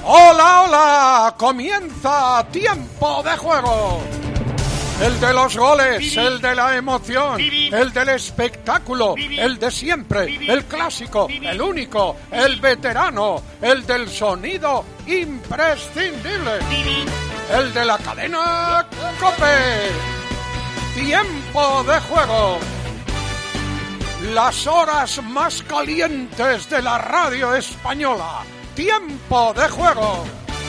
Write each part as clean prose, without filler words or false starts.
¡Hola, hola! ¡Comienza Tiempo de Juego! El de los goles, el de la emoción, el del espectáculo, el de siempre, el clásico, el único, el veterano, el del sonido imprescindible, el de la cadena COPE. Tiempo de Juego. Las horas más calientes de la radio española. Tiempo de Juego.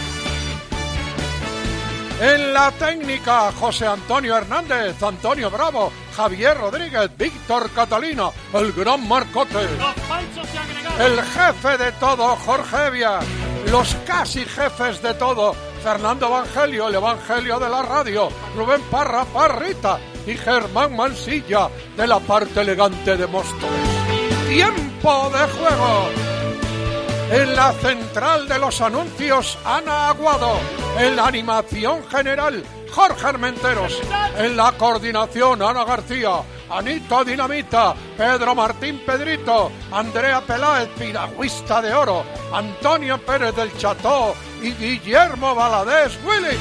En la técnica, José Antonio Hernández, Antonio Bravo, Javier Rodríguez, Víctor Catalina, el gran Marcote. El jefe de todo, Jorge Evia. Los casi jefes de todo, Fernando Evangelio, el Evangelio de la radio, Rubén Parra, Parrita y Germán Mansilla, de la parte elegante de Móstoles. Tiempo de Juego. En la central de los anuncios, Ana Aguado. En la animación general, Jorge Armenteros. En la coordinación, Ana García, Anita Dinamita, Pedro Martín Pedrito, Andrea Peláez, piragüista de oro, Antonio Pérez del Cható y Guillermo Valadez Willy.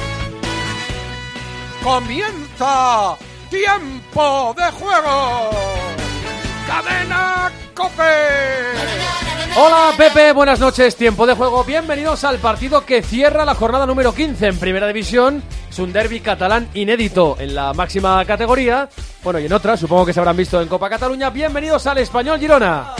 Comienza Tiempo de Juego. Cadena COPE. Hola Pepe, buenas noches, Tiempo de Juego. Bienvenidos al partido que cierra la jornada número 15 en Primera División. Es un derbi catalán inédito en la máxima categoría. Bueno, y en otras, supongo que se habrán visto en Copa Cataluña. Bienvenidos al Español Girona.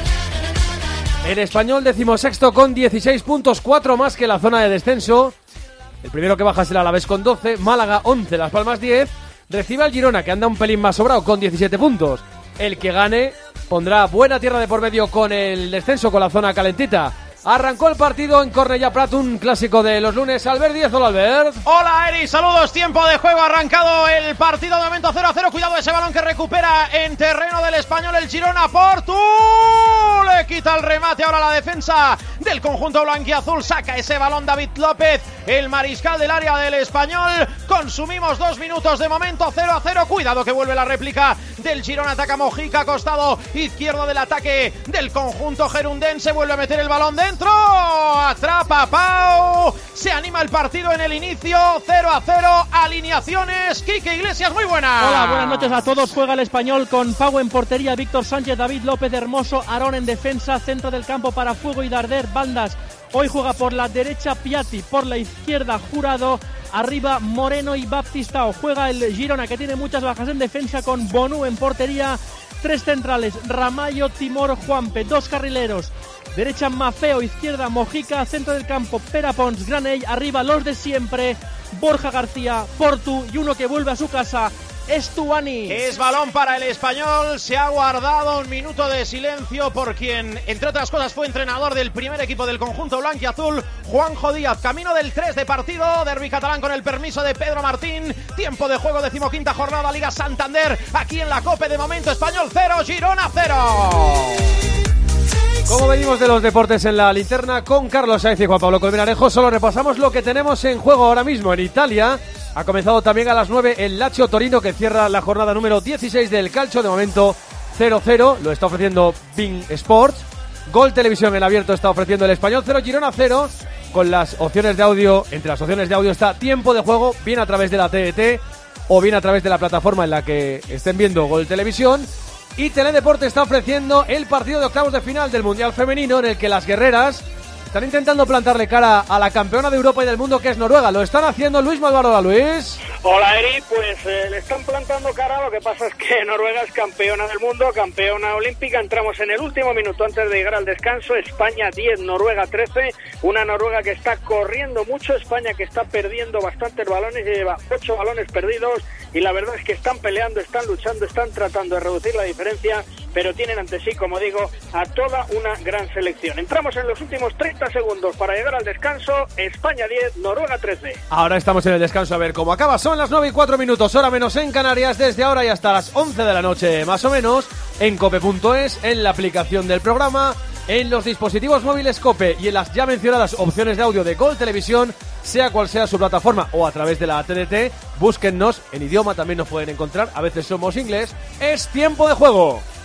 El Español 16º con 16 puntos, 4 más que la zona de descenso. El primero que baja es el Alavés con 12, Málaga 11, Las Palmas 10. Recibe al Girona, que anda un pelín más sobrado, con 17 puntos. El que gane pondrá buena tierra de por medio con el descenso, con la zona calentita. Arrancó el partido en Cornellà Prat, un clásico de los lunes. Albert Díaz, hola Albert. Hola Eri, saludos, Tiempo de Juego, arrancado el partido de momento 0-0, cuidado ese balón que recupera en terreno del Español el Girona. Portu le quita el remate, ahora la defensa del conjunto blanquiazul, saca ese balón David López, el mariscal del área del Español. Consumimos 2 minutos de momento, 0-0, cuidado que vuelve la réplica del Girona, ataca Mojica, costado izquierdo del ataque del conjunto gerundense, vuelve a meter el balón dentro, atrapa Pau, se anima el partido en el inicio, 0-0, alineaciones, Quique Iglesias, muy buena. Hola, buenas noches a todos. Juega el Español con Pau en portería, Víctor Sánchez, David López, Hermoso, Aarón en defensa, centro del campo para Fuego y Darder, bandas. Hoy juega por la derecha Piatti, por la izquierda Jurado, arriba Moreno y Baptistao. Juega el Girona, que tiene muchas bajas en defensa, con Bonú en portería, 3 centrales, Ramallo, Timor, Juanpe, 2 carrileros. Derecha Mafeo, izquierda Mojica, centro del campo Pere Pons, Granell, arriba los de siempre, Borja García, Portu y uno que vuelve a su casa, Estuani. Es balón para el Español, se ha guardado un minuto de silencio por quien, entre otras cosas, fue entrenador del primer equipo del conjunto blanquiazul, Juanjo Díaz. Camino del 3 de partido, derbi catalán con el permiso de Pedro Martín. Tiempo de juego, 15ª jornada, Liga Santander, aquí en la COPE. De momento Español 0, Girona 0. Como venimos de los deportes en la linterna con Carlos Sainz y Juan Pablo Colmenarejo, solo repasamos lo que tenemos en juego ahora mismo. En Italia ha comenzado también a las 9 el Lazio Torino, que cierra la jornada número 16 del calcio. De momento 0-0, lo está ofreciendo Bein Sports. Gol Televisión en abierto está ofreciendo el Español 0, Girona 0. Con las opciones de audio, entre las opciones de audio está Tiempo de Juego, bien a través de la TDT o bien a través de la plataforma en la que estén viendo Gol Televisión. Y Teledeporte está ofreciendo el partido de octavos de final del Mundial Femenino, en el que las guerreras están intentando plantarle cara a la campeona de Europa y del mundo, que es Noruega. Lo están haciendo. Luis Malvaro. Hola, Luis. Hola, Eri. Pues le están plantando cara. Lo que pasa es que Noruega es campeona del mundo, campeona olímpica. Entramos en el último minuto antes de llegar al descanso. España 10, Noruega 13. Una Noruega que está corriendo mucho. España que está perdiendo bastantes balones. Lleva 8 balones perdidos. Y la verdad es que están peleando, están luchando, están tratando de reducir la diferencia, pero tienen ante sí, como digo, a toda una gran selección. Entramos en los últimos 30 segundos para llegar al descanso. España 10, Noruega 13. Ahora estamos en el descanso a ver cómo acaba. Son las 9:04, hora menos en Canarias, desde ahora y hasta las 11 de la noche, más o menos, en cope.es, en la aplicación del programa, en los dispositivos móviles COPE y en las ya mencionadas opciones de audio de Gol Televisión, sea cual sea su plataforma o a través de la TDT. Búsquennos, en idioma también nos pueden encontrar, a veces somos inglés. Es Tiempo de Juego.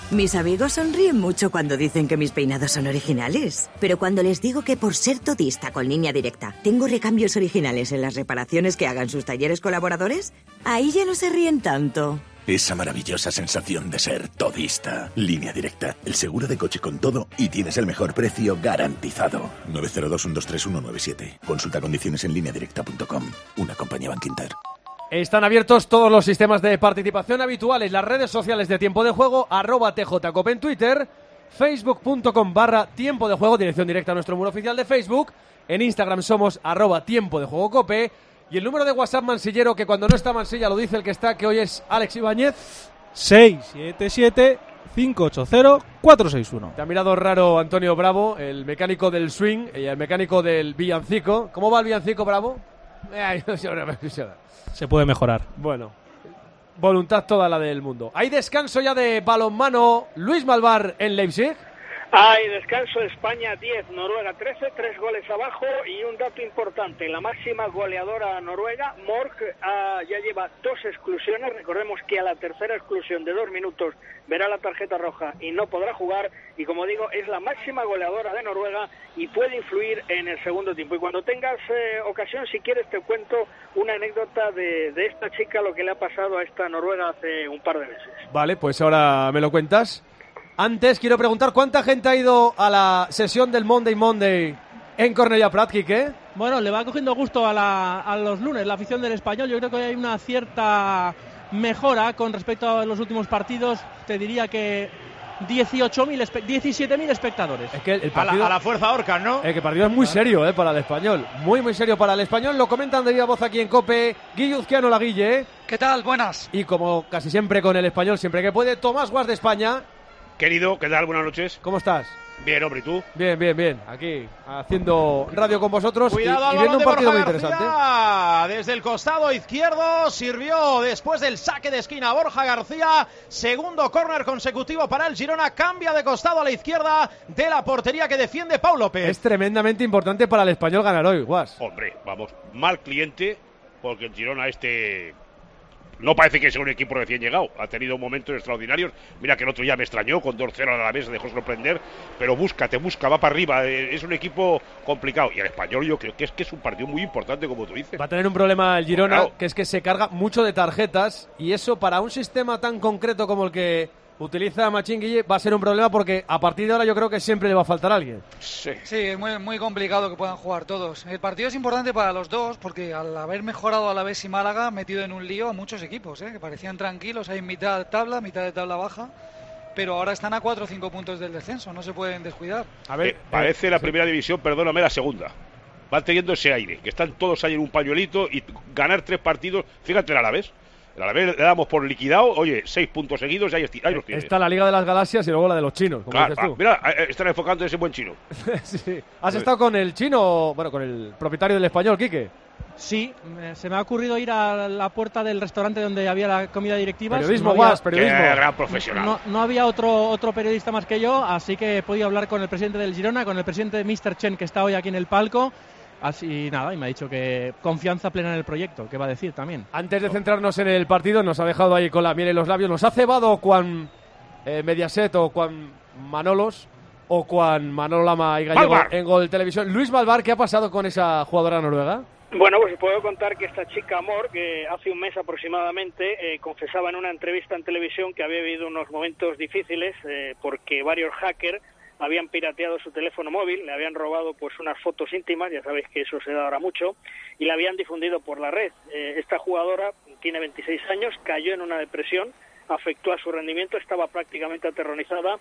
Mis amigos sonríen mucho cuando dicen que mis peinados son originales. Pero cuando les digo que por ser todista con Línea Directa tengo recambios originales en las reparaciones que hagan sus talleres colaboradores, ahí ya no se ríen tanto. Esa maravillosa sensación de ser todista. Línea Directa, el seguro de coche con todo y tienes el mejor precio garantizado. 902-123-197. Consulta condiciones en lineadirecta.com. Una compañía Bankinter. Están abiertos todos los sistemas de participación habituales, las redes sociales de Tiempo de Juego, @TJCope en Twitter, facebook.com/Tiempo de Juego, dirección directa a nuestro muro oficial de Facebook, en Instagram somos @Tiempo de Juego Cope, y el número de WhatsApp Mansillero, que cuando no está Mansilla lo dice el que está, que hoy es Alex Ibáñez. 677-580-461. Te ha mirado raro Antonio Bravo, el mecánico del swing y el mecánico del villancico. ¿Cómo va el villancico, Bravo? Se puede mejorar. Bueno, voluntad toda la del mundo. Hay descanso ya de balonmano. Luis Malvar en Leipzig. Hay descanso, España 10, Noruega 13, 3 goles abajo, y un dato importante, la máxima goleadora noruega, Mork, ya lleva 2 exclusiones. Recordemos que a la tercera exclusión de 2 minutos verá la tarjeta roja y no podrá jugar, y como digo, es la máxima goleadora de Noruega y puede influir en el segundo tiempo. Y cuando tengas ocasión, si quieres, te cuento una anécdota de esta chica, lo que le ha pasado a esta noruega hace un par de meses. Vale, pues ahora me lo cuentas. Antes quiero preguntar, ¿cuánta gente ha ido a la sesión del Monday en Cornellà Prat, Quique? Bueno, le va cogiendo gusto a los lunes la afición del Español. Yo creo que hay una cierta mejora con respecto a los últimos partidos. Te diría que 17.000 espectadores. Es que el partido, a la fuerza Orcas, ¿no? El partido es muy serio para el Español. Muy, muy serio para el Español. Lo comentan de viva voz aquí en COPE. Guilluzquiano la Guille. ¿Qué tal? Buenas. Y como casi siempre con el Español, siempre que puede, Tomás Guas de España. Querido, ¿qué tal? Buenas noches. ¿Cómo estás? Bien, hombre, ¿y tú? Bien, bien, bien. Aquí, haciendo radio con vosotros. Cuidado y viendo un partido muy García. interesante. Desde el costado izquierdo sirvió después del saque de esquina Borja García. Segundo córner consecutivo para el Girona. Cambia de costado a la izquierda de la portería que defiende Pau López. Es tremendamente importante para el Español ganar hoy, Guas. Hombre, vamos, mal cliente, porque el Girona no parece que sea un equipo recién llegado. Ha tenido momentos extraordinarios. Mira que el otro ya me extrañó, con 2-0 a la vez, se dejó sorprender. Pero busca, va para arriba. Es un equipo complicado. Y el Español yo creo que es un partido muy importante, como tú dices. Va a tener un problema el Girona, Claro. que es que se carga mucho de tarjetas. Y eso para un sistema tan concreto como el que utiliza Machín Guille va a ser un problema, porque a partir de ahora yo creo que siempre le va a faltar a alguien. Sí, es muy, muy complicado que puedan jugar todos. El partido es importante para los dos porque al haber mejorado Alavés y Málaga ha metido en un lío a muchos equipos, que parecían tranquilos, hay mitad de tabla baja, pero ahora están a 4 o 5 puntos del descenso, no se pueden descuidar. A ver, parece la primera división, perdóname, la segunda. Van teniendo ese aire, que están todos ahí en un pañuelito, y ganar 3 partidos, fíjate el Alavés. El Alavés le damos por liquidado, oye, 6 puntos seguidos, ahí los tienes. está la Liga de las Galaxias y luego la de los chinos, como Claro, dices tú. mira, están enfocando ese buen chino. Sí. ¿Has estado con el chino, con el propietario del Español, Quique? Sí, se me ha ocurrido ir a la puerta del restaurante donde había la comida directiva. Periodismo, Guas, periodismo. Qué gran profesional. No había otro periodista más que yo, así que he podido hablar con el presidente del Girona, con el presidente de Mr. Chen, que está hoy aquí en el palco. Así nada, y me ha dicho que confianza plena en el proyecto, que va a decir también. Antes de centrarnos en el partido, nos ha dejado ahí con la miel en los labios. Nos ha cebado Juan Mediaset o Juan Manolos o Juan Manolo Lama y Gallego Malvar. en Gol Televisión. Luis Malvar, ¿qué ha pasado con esa jugadora noruega? Bueno, pues puedo contar que esta chica Amor, que hace un mes aproximadamente confesaba en una entrevista en televisión que había vivido unos momentos difíciles porque varios hackers habían pirateado su teléfono móvil, le habían robado pues unas fotos íntimas, ya sabéis que eso se da ahora mucho, y la habían difundido por la red. Esta jugadora tiene 26 años, cayó en una depresión, afectó a su rendimiento, estaba prácticamente aterrorizada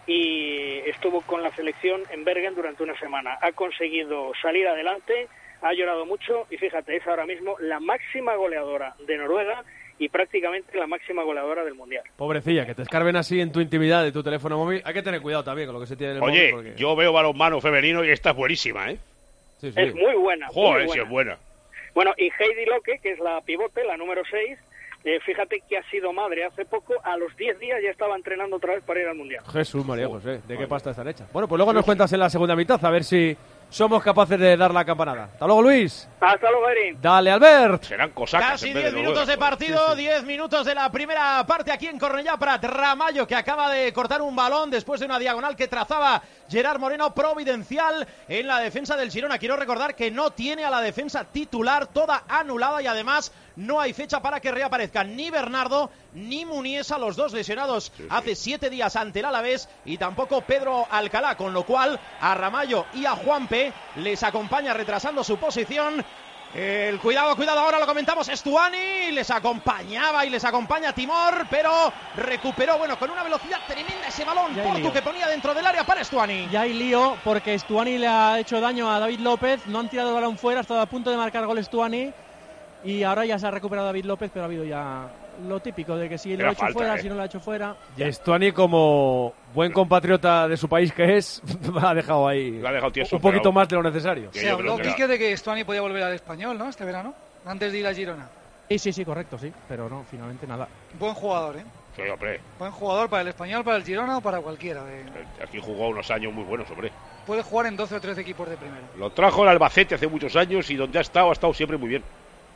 y estuvo con la selección en Bergen durante una semana. Ha conseguido salir adelante, ha llorado mucho y fíjate, es ahora mismo la máxima goleadora de Noruega y prácticamente la máxima goleadora del Mundial. Pobrecilla, que te escarben así en tu intimidad de tu teléfono móvil. Hay que tener cuidado también con lo que se tiene en el móvil. Oye, Porque... yo veo balonmano femenino y esta es buenísima, ¿eh? Sí. Es muy buena. Joder, muy buena. sí es buena. Bueno, y Heidi Locke, que es la pivote, la número 6, fíjate que ha sido madre hace poco, a los 10 días ya estaba entrenando otra vez para ir al Mundial. Jesús, María José, ¿de qué pasta están hechas? Bueno, pues luego nos cuentas en la segunda mitad, a ver si somos capaces de dar la campanada. Hasta luego, Luis. Hasta luego, Erin. Dale, Albert. Serán cosacas. Casi 10 minutos de partido, 10 minutos de la primera parte aquí en Cornellà Prat. Ramallo, que acaba de cortar un balón después de una diagonal que trazaba Gerard Moreno, providencial en la defensa del Girona. Quiero recordar que no tiene a la defensa titular, toda anulada, y además no hay fecha para que reaparezcan ni Bernardo ni Muniesa, los dos lesionados hace 7 días ante el Alavés, y tampoco Pedro Alcalá, con lo cual a Ramallo y a Juanpe les acompaña retrasando su posición. Cuidado, ahora lo comentamos, Estuani les acompañaba y les acompaña Timor, pero recuperó, con una velocidad tremenda ese balón, Portu, que ponía dentro del área para Estuani. Ya hay lío porque Estuani le ha hecho daño a David López, no han tirado el balón fuera, ha estado a punto de marcar gol Estuani, y ahora ya se ha recuperado David López, pero ha habido ya lo típico de que si lo ha hecho fuera, si no lo ha hecho fuera. Y Estuani, como buen compatriota de su país que es, ha dejado ahí tieso, un poquito más de lo necesario. Se habló, Quique, de que Estuani podía volver al Español, ¿no? Este verano, antes de ir a Girona. Sí, correcto, sí, pero no, finalmente nada. Buen jugador, ¿eh? Sí, hombre. Buen jugador para el Español, para el Girona o para cualquiera. Aquí jugó unos años muy buenos, hombre. Puede jugar en 12 o 13 equipos de primera. Lo trajo el Albacete hace muchos años y donde ha estado siempre muy bien.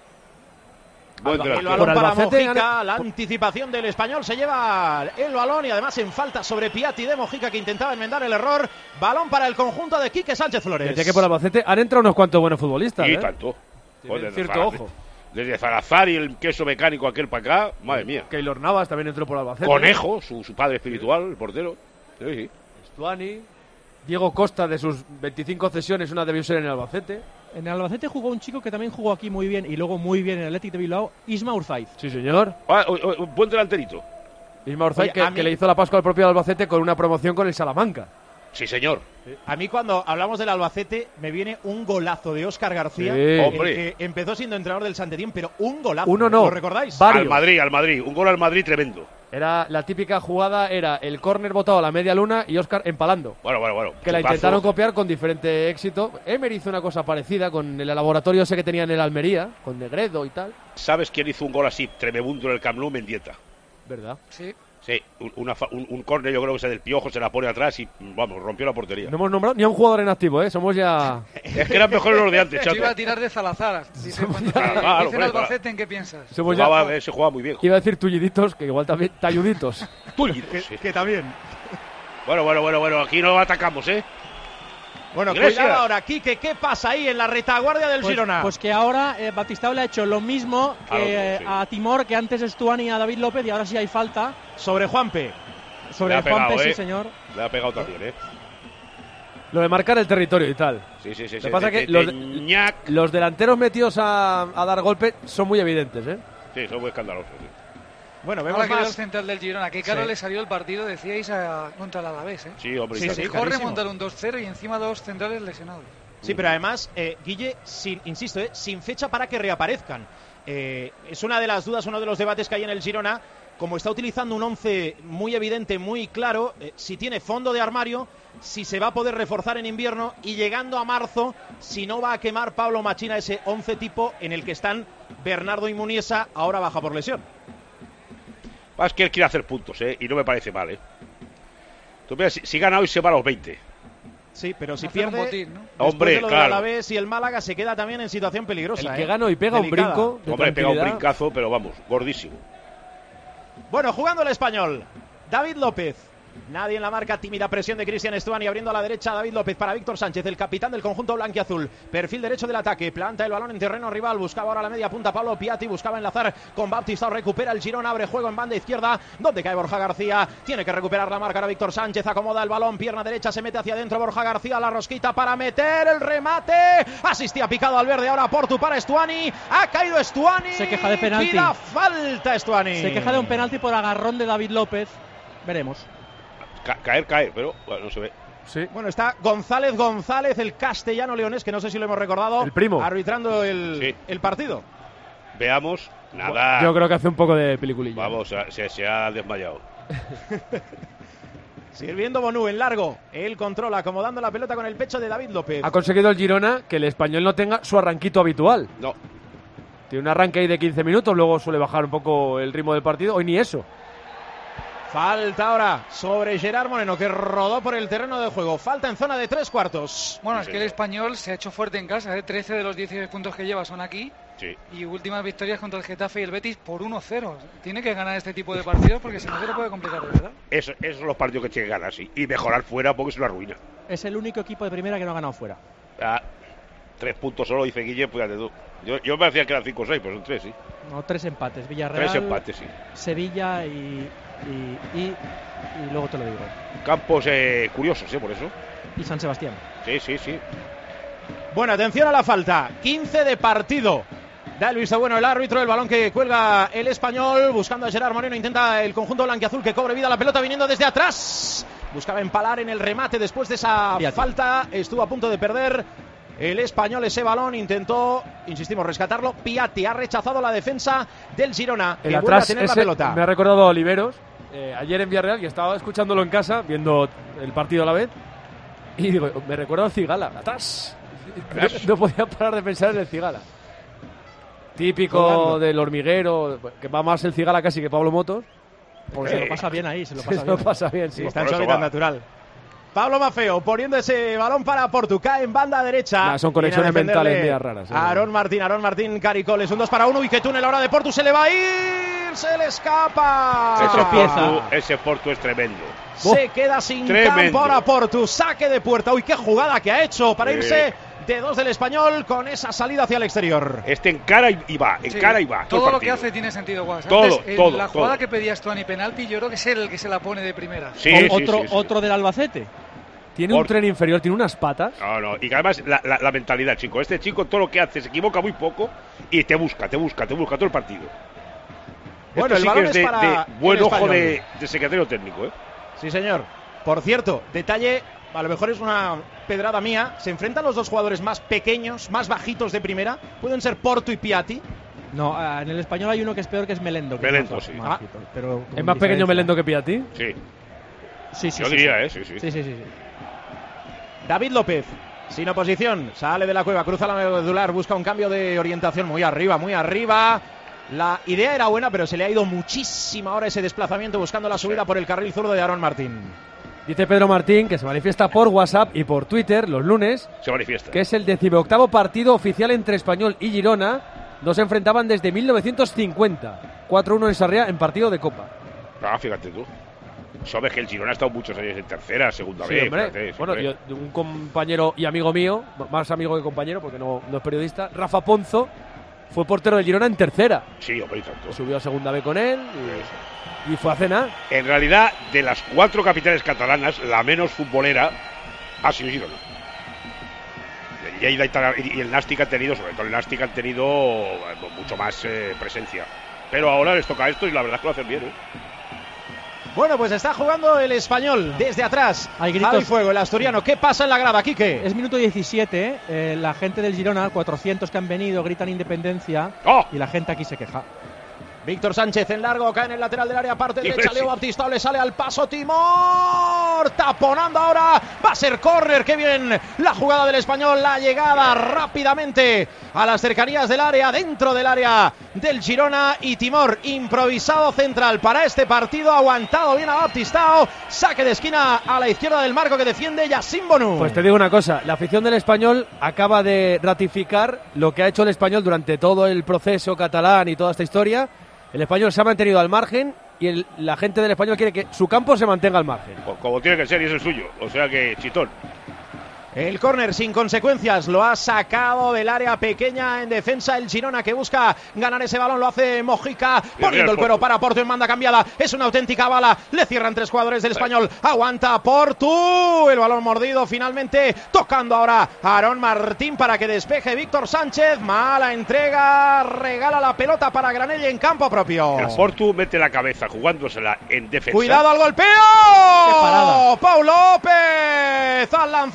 El balón para Mojica, la anticipación del Español, se lleva el balón y además en falta sobre Piatti de Mojica, que intentaba enmendar el error. Balón para el conjunto de Quique Sánchez Flores. Desde que por Albacete han entrado unos cuantos buenos futbolistas. Y tanto. Cierto ojo. Desde Salazar y el queso mecánico aquel para acá, madre mía. Keylor Navas también entró por Albacete. Conejo, su padre espiritual, el portero. Sí. Estuani, Diego Costa, de sus 25 cesiones, una debió ser en el Albacete. En el Albacete jugó un chico que también jugó aquí muy bien y luego muy bien en el Athletic de Bilbao, Isma Urzaiz. Sí, señor. Un buen delanterito. Isma Urzaiz, que le hizo la Pascua al propio Albacete con una promoción con el Salamanca. Sí, señor. A mí, cuando hablamos del Albacete, me viene un golazo de Óscar García, hombre, que empezó siendo entrenador del Santetién, pero un golazo. Uno no. ¿Lo recordáis? Varios. Al Madrid. Un gol al Madrid tremendo. Era la típica jugada, era el córner botado a la media luna y Óscar empalando. Bueno. Que la intentaron copiar con diferente éxito. Emery hizo una cosa parecida con el laboratorio ese que tenía en el Almería, con Negredo y tal. ¿Sabes quién hizo un gol así tremebundo en el Camp Nou? Mendieta. ¿Verdad? Sí, un córner, yo creo que es del Piojo, se la pone atrás y, vamos, rompió la portería. No hemos nombrado ni a un jugador en activo, ¿eh? Somos ya... Es que eran mejores los de antes, chato. Yo iba a tirar de Salazar. Dicen Albacete, ¿en qué piensas? Se jugaba muy bien. Iba a decir tulliditos, que igual también talluditos. Tullidos, que también. Bueno, aquí no atacamos, ¿eh? Bueno, cuidado ahora, Quique, ¿qué pasa ahí en la retaguardia del Girona? Pues que ahora Batistao le ha hecho lo mismo que a Timor, que antes Estuani y a David López, y ahora sí hay falta. Sobre Juanpe. Sobre Juanpe, sí, señor. Le ha pegado también, ¿eh? Lo de marcar el territorio y tal. Sí. Lo que pasa es que los delanteros metidos a dar golpe son muy evidentes, ¿eh? Sí, son muy escandalosos, sí. Bueno, vemos ahora que más. el central del Girona, que caro le salió el partido, decíais, contra el Alavés, ¿eh? Sí, hombre. Se dejó remontar un 2-0 y encima dos centrales lesionados. Sí, pero además, Guille, sin fecha para que reaparezcan. Es una de las dudas, uno de los debates que hay en el Girona. Como está utilizando un 11 muy evidente, muy claro, si tiene fondo de armario, si se va a poder reforzar en invierno y llegando a marzo, si no va a quemar Pablo Machina ese 11 tipo en el que están Bernardo y Muniesa, ahora baja por lesión. Es que él quiere hacer puntos, y no me parece mal, Tú mira, si gana hoy se va a los 20. Sí, pero si pierde, botín, ¿no? Hombre, de lo claro. del Alavés y el Málaga se queda también en situación peligrosa. El que gana y pega delicada. un brinco. Hombre, pega un brincazo, pero vamos, gordísimo. Bueno, jugando el Español, David López. Nadie en la marca, tímida presión de Cristian Estuani, abriendo a la derecha David López para Víctor Sánchez, el capitán del conjunto blanquiazul. Perfil derecho del ataque, planta el balón en terreno rival, buscaba ahora la media punta Pablo Piatti, buscaba enlazar con Bautista, recupera el Girona, abre juego en banda izquierda, donde cae Borja García, tiene que recuperar la marca a Víctor Sánchez, acomoda el balón, pierna derecha, se mete hacia adentro Borja García, la rosquita para meter el remate, asistía picado al verde, ahora Portu para Estuani, ha caído Estuani, se queja de penalti, pida falta Estuani. Se queja de un penalti por agarrón de David López, veremos. Caer, pero bueno, no se ve. Sí. Bueno, está González, el castellano leonés, que no sé si lo hemos recordado. El primo. Arbitrando el partido. Veamos, nada. Yo creo que hace un poco de peliculilla. Vamos, se ha desmayado. Sirviendo Bonú en largo. Él controla, acomodando la pelota con el pecho de David López. Ha conseguido el Girona que el Español no tenga su arranquito habitual. No. Tiene un arranque ahí de 15 minutos, luego suele bajar un poco el ritmo del partido. Hoy ni eso. Falta ahora sobre Gerard Moreno, que rodó por el terreno de juego. Falta en zona de 3/4. Bueno, es que el Español se ha hecho fuerte en casa, 13 de los 16 puntos que lleva son aquí. Sí. Y últimas victorias contra el Getafe y el Betis por 1-0. Tiene que ganar este tipo de partidos porque si no se le puede complicar, de verdad. Esos son los partidos que tiene que ganar, sí. Y mejorar fuera porque es una ruina. Es el único equipo de primera que no ha ganado fuera. 3 puntos solo, dice Guille, fíjate tú. Yo me decía que eran 5 o 6, pero son 3, sí. No, 3 empates. Villarreal, 3 empates, sí. Sevilla y luego te lo digo. Campos curiosos, por eso. Y San Sebastián. Sí. Bueno, atención a la falta. 15 de partido. Da el visto bueno el árbitro, el balón que cuelga el Español, buscando a Gerard Moreno, intenta el conjunto blanquiazul que cobre vida, la pelota viniendo desde atrás. Buscaba empalar en el remate después de esa falta, estuvo a punto de perder el Español ese balón, intentó, insistimos, rescatarlo. Piatti ha rechazado la defensa del Girona, que vuelve a tener la pelota. Me ha recordado a Oliveros, ayer en Villarreal, que estaba escuchándolo en casa, viendo el partido a la vez, y digo, me recuerda al Cigala, atrás. No podía parar de pensar en el Cigala. Típico del hormiguero, que va más el Cigala casi que Pablo Motos. Porque se lo pasa bien ahí, se lo pasa bien. Sí. Está en su hábitat natural. Pablo Maffeo poniendo ese balón para Portu, cae en banda derecha. Son conexiones mentales medias raras. Aarón Martín, Caricol, es un 2-1 y que túnel ahora de Portu, se le va a ir, se le escapa. Se tropieza. Ese Portu es tremendo. Se queda sin campo ahora Portu, saque de puerta. Uy, qué jugada que ha hecho para irse de 2 del Español con esa salida hacia el exterior. Encara y va, encara y va. Todo lo que hace tiene sentido, Guas. Todo. La jugada que pedías tú a penalti, yo creo que es el que se la pone de primera. Otro del Albacete. Tiene un tren inferior, tiene unas patas. No. Y además la mentalidad, chico. Este chico todo lo que hace se equivoca muy poco y te busca todo el partido. Bueno, esto sí que es de buen ojo de secretario técnico, Sí, señor. Por cierto, detalle, a lo mejor es una pedrada mía, se enfrentan los dos jugadores más pequeños, más bajitos de primera. Pueden ser Portu y Piatti. No, en el Español hay uno que es peor, que es Melendo. Melendo, sí. Pero ¿es más pequeño Melendo que Piatti? Sí. Yo diría, sí. David López, sin oposición, sale de la cueva, cruza la medular, busca un cambio de orientación muy arriba. La idea era buena, pero se le ha ido muchísimo ahora ese desplazamiento buscando la subida por el carril zurdo de Aarón Martín. Dice Pedro Martín que se manifiesta por WhatsApp y por Twitter los lunes. Se manifiesta. Que es el 18º partido oficial entre Español y Girona. No se enfrentaban desde 1950. 4-1 en Sarriá en partido de Copa. Fíjate tú. Sabes que el Girona ha estado muchos años en tercera, segunda vez. Hombre. Bueno, yo, un compañero y amigo mío, más amigo que compañero porque no es periodista, Rafa Ponzo, fue portero del Girona en tercera. Sí, hombre, y tanto. Subió a segunda B con él y fue a cenar. En realidad, de las 4 capitales catalanas, la menos futbolera ha sido Girona. Y el Nàstic ha tenido, sobre todo el Nàstic ha tenido mucho más presencia. Pero ahora les toca esto y la verdad es que lo hacen bien, Bueno, pues está jugando el Español desde atrás. Hay gritos. Javi Fuego, el asturiano. ¿Qué pasa en la grada, Quique? Es minuto 17, la gente del Girona, 400 que han venido, gritan independencia. Y la gente aquí se queja. Víctor Sánchez en largo, cae en el lateral del área, parte derecha, Leo Baptista, le sale al paso Timor, taponando ahora, va a ser córner, qué bien la jugada del Español, la llegada rápidamente a las cercanías del área, dentro del área del Girona, y Timor, improvisado central para este partido, aguantado bien a Baptistao, saque de esquina a la izquierda del marco que defiende Yacine Bonu. Pues te digo una cosa, la afición del Español acaba de ratificar lo que ha hecho el Español durante todo el proceso catalán y toda esta historia. El Español se ha mantenido al margen y la gente del Español quiere que su campo se mantenga al margen. Como tiene que ser, y es el suyo. O sea que, chitón. El córner sin consecuencias lo ha sacado del área pequeña en defensa el Girona, que busca ganar ese balón, lo hace Mojica, poniendo el cuero para Portu en banda cambiada, es una auténtica bala, le cierran 3 jugadores del Español, aguanta Portu, el balón mordido finalmente, tocando ahora a Aarón Martín para que despeje Víctor Sánchez, mala entrega, regala la pelota para Granelli en campo propio. El Portu mete la cabeza jugándosela en defensa. Cuidado al golpeo, Pau López al lanzamiento de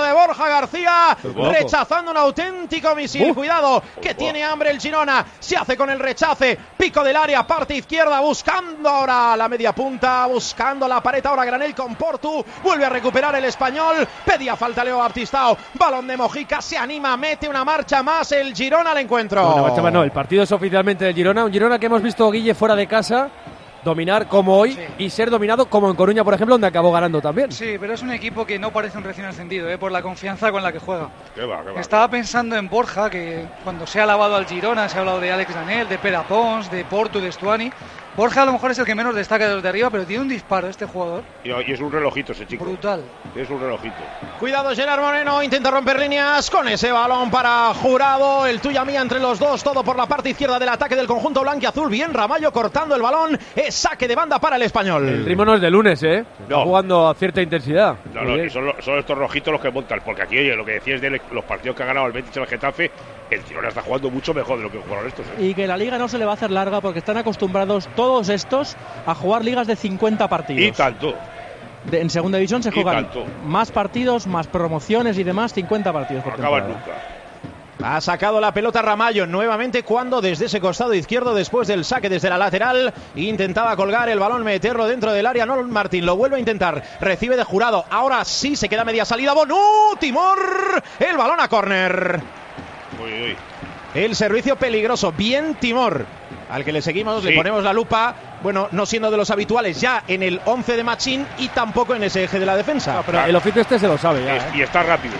de Borja García, rechazando un auténtico misil. Cuidado, que tiene hambre el Girona. Se hace con el rechace. Pico del área, parte izquierda, buscando ahora la media punta, buscando la pared ahora Granell con Portu. Vuelve a recuperar el Español. Pedía falta Leo Baptistao. Balón de Mojica, se anima, mete una marcha más el Girona al encuentro. No, el partido es oficialmente del Girona. Un Girona que hemos visto, Guille, fuera de casa dominar como hoy y ser dominado como en Coruña, por ejemplo, donde acabó ganando también. Sí, pero es un equipo que no parece un recién ascendido, por la confianza con la que juega. ¿Qué va? Estaba pensando en Borja, que cuando se ha alabado al Girona se ha hablado de Alex Granell, de Pere Pons, de Portu, de Stuani. Borja a lo mejor es el que menos destaca de los de arriba, pero tiene un disparo este jugador. Y es un relojito ese chico. Brutal. Es un relojito. Cuidado, Gerard Moreno, intenta romper líneas con ese balón para Jurado. El tuya mía entre los dos, todo por la parte izquierda del ataque del conjunto blanquiazul. Bien Ramallo cortando el balón. Es saque de banda para el Español. El ritmo no es de lunes, Está jugando a cierta intensidad. No, y son estos rojitos los que montan. Porque aquí, oye, lo que decías de los partidos que ha ganado el Betis y el Getafe, el Girona está jugando mucho mejor de lo que jugaron estos. Y que la liga no se le va a hacer larga porque están acostumbrados todos estos a jugar ligas de 50 partidos. Y tanto. En segunda división se juegan más partidos, más promociones y demás, 50 partidos por temporada. No acaban nunca. Ha sacado la pelota Ramallo nuevamente cuando desde ese costado izquierdo, después del saque desde la lateral, intentaba colgar el balón, meterlo dentro del área. No, Martín lo vuelve a intentar, recibe de Jurado, ahora sí se queda media salida. Bonú, Timor, el balón a córner. Uy. El servicio peligroso, bien Timor, al que le seguimos, le ponemos la lupa. Bueno, no siendo de los habituales ya en el 11 de Machín y tampoco en ese eje de la defensa. No, pero el oficio se lo sabe ya. Y está rápido.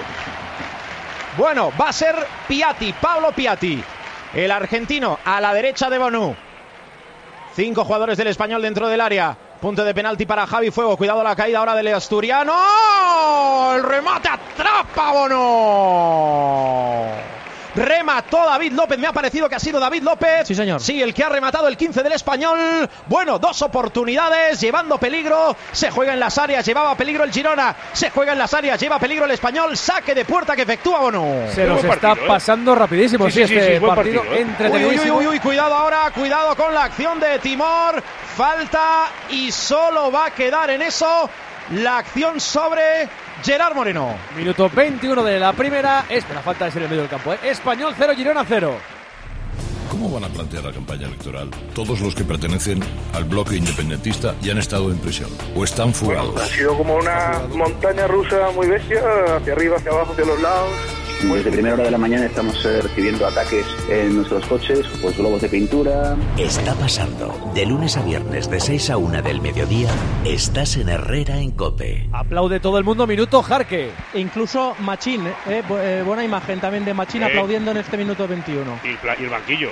Bueno, va a ser Piatti, Pablo Piatti, el argentino a la derecha de Bonú. 5 jugadores del Español dentro del área. Punto de penalti para Javi Fuego. Cuidado la caída ahora del asturiano. El remate, atrapa Bonú. Remató David López, me ha parecido que ha sido David López. Sí, señor. Sí, el que ha rematado el 15 del Español. Bueno, 2 oportunidades, llevando peligro. Se juega en las áreas, llevaba peligro el Girona. Se juega en las áreas, lleva peligro el Español. Saque de puerta que efectúa Bonú. Se nos está pasando rapidísimo este partido entretenidísimo. Uy, cuidado ahora, cuidado con la acción de Timor. Falta y solo va a quedar en eso la acción sobre Gerard Moreno. Minuto 21 de la primera. La falta es en el medio del campo. Español 0, Girona 0. ¿Cómo van a plantear la campaña electoral? Todos los que pertenecen al bloque independentista ya han estado en prisión o están fugados. Bueno, ha sido como una montaña rusa muy bestia, hacia arriba, hacia abajo, hacia los lados. Desde primera hora de la mañana estamos recibiendo ataques en nuestros coches, pues globos de pintura. Está pasando. De lunes a viernes, de 6 a 1 del mediodía, estás en Herrera en COPE. Aplaude todo el mundo, minuto Jarque. Incluso Machín, buena imagen también de Machín aplaudiendo en este minuto 21. Y el banquillo.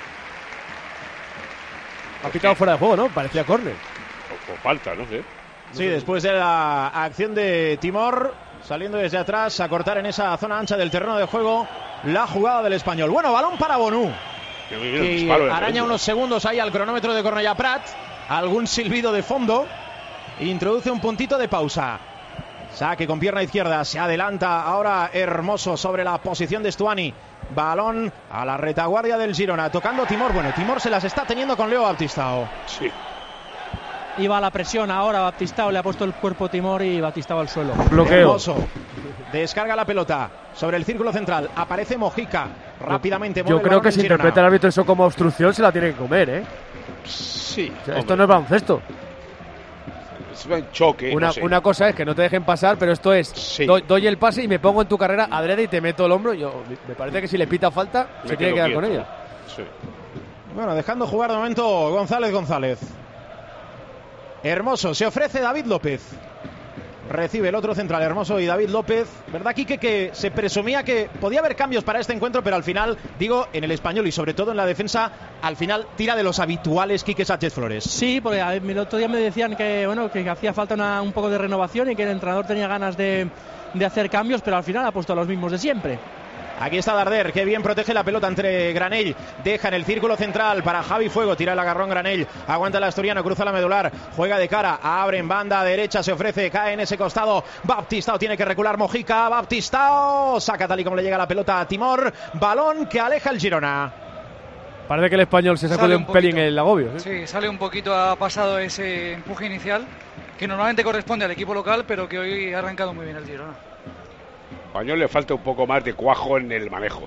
Ha pitado fuera de juego, ¿no? Parecía córner. O falta, no sé. Sí, después de la acción de Timor, saliendo desde atrás a cortar en esa zona ancha del terreno de juego la jugada del Español. Bueno, balón para Bonú, que araña unos segundos ahí al cronómetro de Cornellà Prat. Algún silbido de fondo. Introduce un puntito de pausa. Saque con pierna izquierda. Se adelanta ahora Hermoso sobre la posición de Stuani. Balón a la retaguardia del Girona. Tocando Timor. Bueno, Timor se las está teniendo con Leo Baptistao. Sí. Iba a la presión ahora Baptistao, le ha puesto el cuerpo Timor y Baptistao al suelo. Bloqueo. Hermoso descarga la pelota sobre el círculo central. Aparece Mojica rápidamente. Yo creo que si interpreta el árbitro eso como obstrucción se la tiene que comer, Sí. O sea, esto no es baloncesto. Es un choque. Una cosa es que no te dejen pasar, pero esto es doy el pase y me pongo en tu carrera adrede y te meto el hombro. Me parece que si le pita falta se tiene que quedar con ella. Sí. Bueno, dejando jugar de momento González. Hermoso, se ofrece David López. Recibe el otro central, Hermoso y David López. ¿Verdad, Quique, que se presumía que podía haber cambios para este encuentro, pero al final, digo, en el Español y sobre todo en la defensa, al final tira de los habituales Quique Sánchez Flores? Sí, porque el otro día me decían que hacía falta un poco de renovación y que el entrenador tenía ganas de hacer cambios, pero al final ha puesto a los mismos de siempre. Aquí está Darder, que bien protege la pelota entre Granell. Deja en el círculo central para Javi Fuego. Tira el agarrón Granell. Aguanta el asturiano, cruza la medular. Juega de cara, abre en banda derecha, se ofrece, cae en ese costado. Baptistao tiene que recular Mojica. Baptistao saca tal y como le llega la pelota a Timor. Balón que aleja el Girona. Parece que el Español se sacó de un pelín el agobio. Sí, sale un poquito, ha pasado ese empuje inicial que normalmente corresponde al equipo local, pero que hoy ha arrancado muy bien el Girona. Español le falta un poco más de cuajo en el manejo.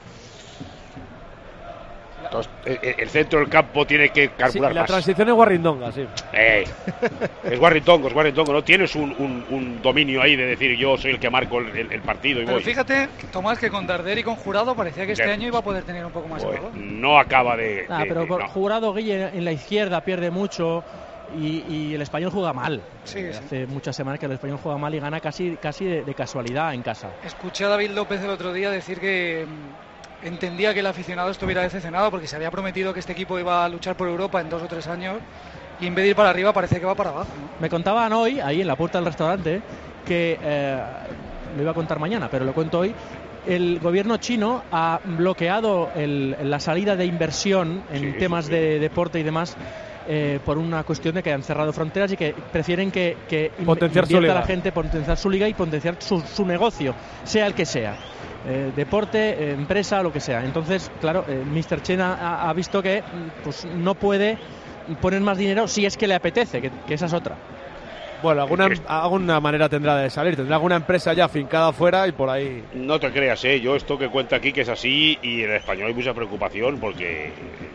Entonces, el centro del campo tiene que calcular la más. transición es guarrindonga, sí. Es guarrindongo. No tienes un dominio ahí de decir yo soy el que marco el partido y Pero voy. Fíjate, Tomás, que con Darder y con Jurado parecía que este año iba a poder tener un poco más de valor. No acaba de... Pero por Jurado, Guille, en la izquierda pierde mucho y el Español juega mal. Hace muchas semanas que el Español juega mal y gana casi de casualidad en casa. Escuché a David López el otro día decir que entendía que el aficionado estuviera decepcionado porque se había prometido que este equipo iba a luchar por Europa en 2 o 3 años y en vez de ir para arriba parece que va para abajo, ¿no? Me contaban hoy, ahí en la puerta del restaurante, que lo iba a contar mañana, pero lo cuento hoy. El gobierno chino ha bloqueado la salida de inversión en temas de deporte y demás por una cuestión de que han cerrado fronteras y que prefieren que potenciar su liga. La gente, potenciar su liga y potenciar su negocio, sea el que sea. Deporte, empresa, lo que sea. Entonces, claro, Mr. Chen ha visto que pues no puede poner más dinero si es que le apetece, que esa es otra. Bueno, alguna manera tendrá de salir. Tendrá alguna empresa ya afincada afuera y por ahí. No te creas, yo esto que cuenta aquí que es así y en el Español hay mucha preocupación porque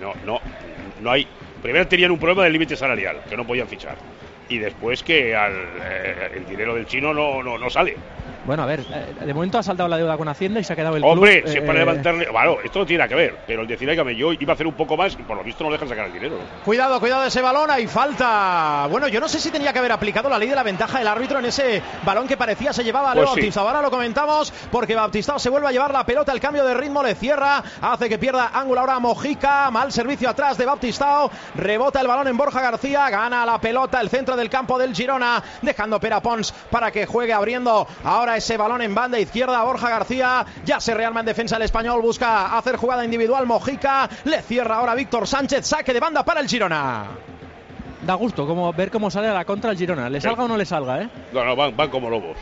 no hay. Primero tenían un problema del límite salarial, que no podían fichar. Y después que el dinero del chino no sale. Bueno, a ver, de momento ha saldado la deuda con Hacienda y se ha quedado el Hombre, club. siempre levantarle... Bueno, esto no tiene nada que ver, pero el decir, yo iba a hacer un poco más y por lo visto no dejan sacar el dinero. Cuidado ese balón, hay falta. Bueno, yo no sé si tenía que haber aplicado la ley de la ventaja del árbitro en ese balón que parecía se llevaba a Leo Baptistao. Ahora lo comentamos porque Baptistao se vuelve a llevar la pelota, el cambio de ritmo le cierra, hace que pierda ángulo ahora Mojica, mal servicio atrás de Baptistao, rebota el balón en Borja García, gana la pelota el centro del campo del Girona, dejando Pere Pons para que juegue abriendo ahora ese balón en banda izquierda. Borja García ya se rearma en defensa el Español, busca hacer jugada individual Mojica, le cierra ahora Víctor Sánchez, saque de banda para el Girona. Da gusto ver cómo sale a la contra el Girona, le salga o no le salga, No, van como lobos.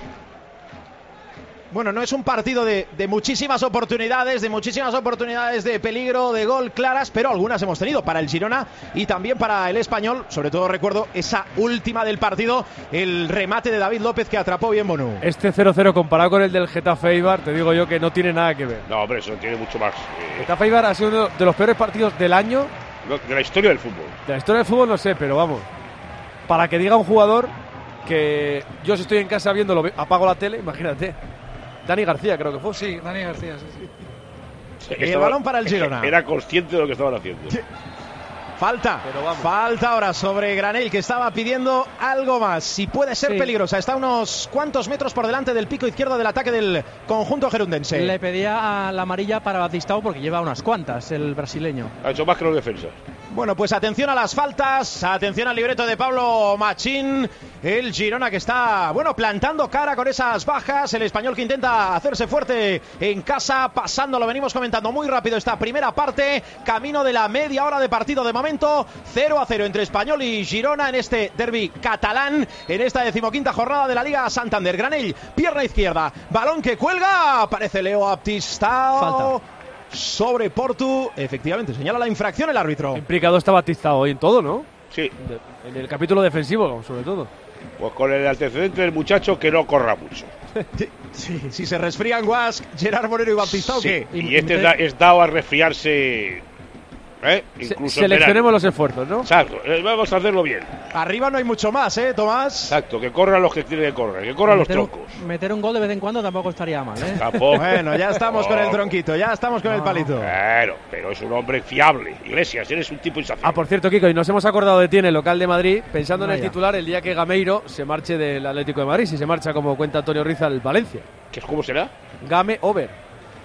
Bueno, no es un partido de muchísimas oportunidades, de peligro, de gol claras, pero algunas hemos tenido para el Girona y también para el Español. Sobre todo recuerdo esa última del partido, el remate de David López que atrapó bien Bonú. Este 0-0 comparado con el del Getafe Eibar, te digo yo que no tiene nada que ver. No, hombre, eso tiene mucho más. Getafe Eibar ha sido uno de los peores partidos del año. De la historia del fútbol. De la historia del fútbol no sé, pero vamos. Para que diga un jugador que yo si estoy en casa viéndolo, apago la tele, imagínate. Dani García creo que fue. Sí, Dani García, sí. El balón para el Girona. Era consciente de lo que estaban haciendo. Falta ahora sobre Granell, que estaba pidiendo algo más. Si puede ser peligrosa, está unos cuantos metros por delante del pico izquierdo del ataque del conjunto gerundense. Le pedía a la amarilla para Baptistao porque lleva unas cuantas el brasileño. Ha hecho más que los defensas. Bueno, pues atención a las faltas, atención al libreto de Pablo Machín. El Girona que está, plantando cara con esas bajas. El Español que intenta hacerse fuerte en casa, pasando, lo venimos comentando muy rápido esta primera parte. Camino de la media hora de partido de momento. 0-0 entre Español y Girona en este derbi catalán, en esta 15ª jornada de la Liga Santander. Granell, pierna izquierda, balón que cuelga, aparece Leo Baptistao. Falta sobre Portu, efectivamente, señala la infracción el árbitro. Implicado está Baptistao hoy en todo, ¿no? Sí. En el capítulo defensivo, sobre todo. Pues con el antecedente del muchacho que no corra mucho. Sí, si se resfrían Guas, Gerard Moreno y Baptistao, ¿qué? Y es dado a resfriarse. Incluso seleccionemos los esfuerzos, ¿no? Exacto, vamos a hacerlo bien. Arriba no hay mucho más, Tomás. Exacto, que corran los que tienen que correr, que corran los troncos. Meter un gol de vez en cuando tampoco estaría mal, Tampoco. Bueno, ya estamos con el tronquito, ya estamos con el palito. Claro, pero es un hombre fiable. Iglesias, eres un tipo insaciable. Por cierto, Kiko, y nos hemos acordado de ti en el local de Madrid, pensando en el titular el día que Gameiro se marche del Atlético de Madrid, si se marcha, como cuenta Antonio Riza, al Valencia. ¿Cómo será? Game over.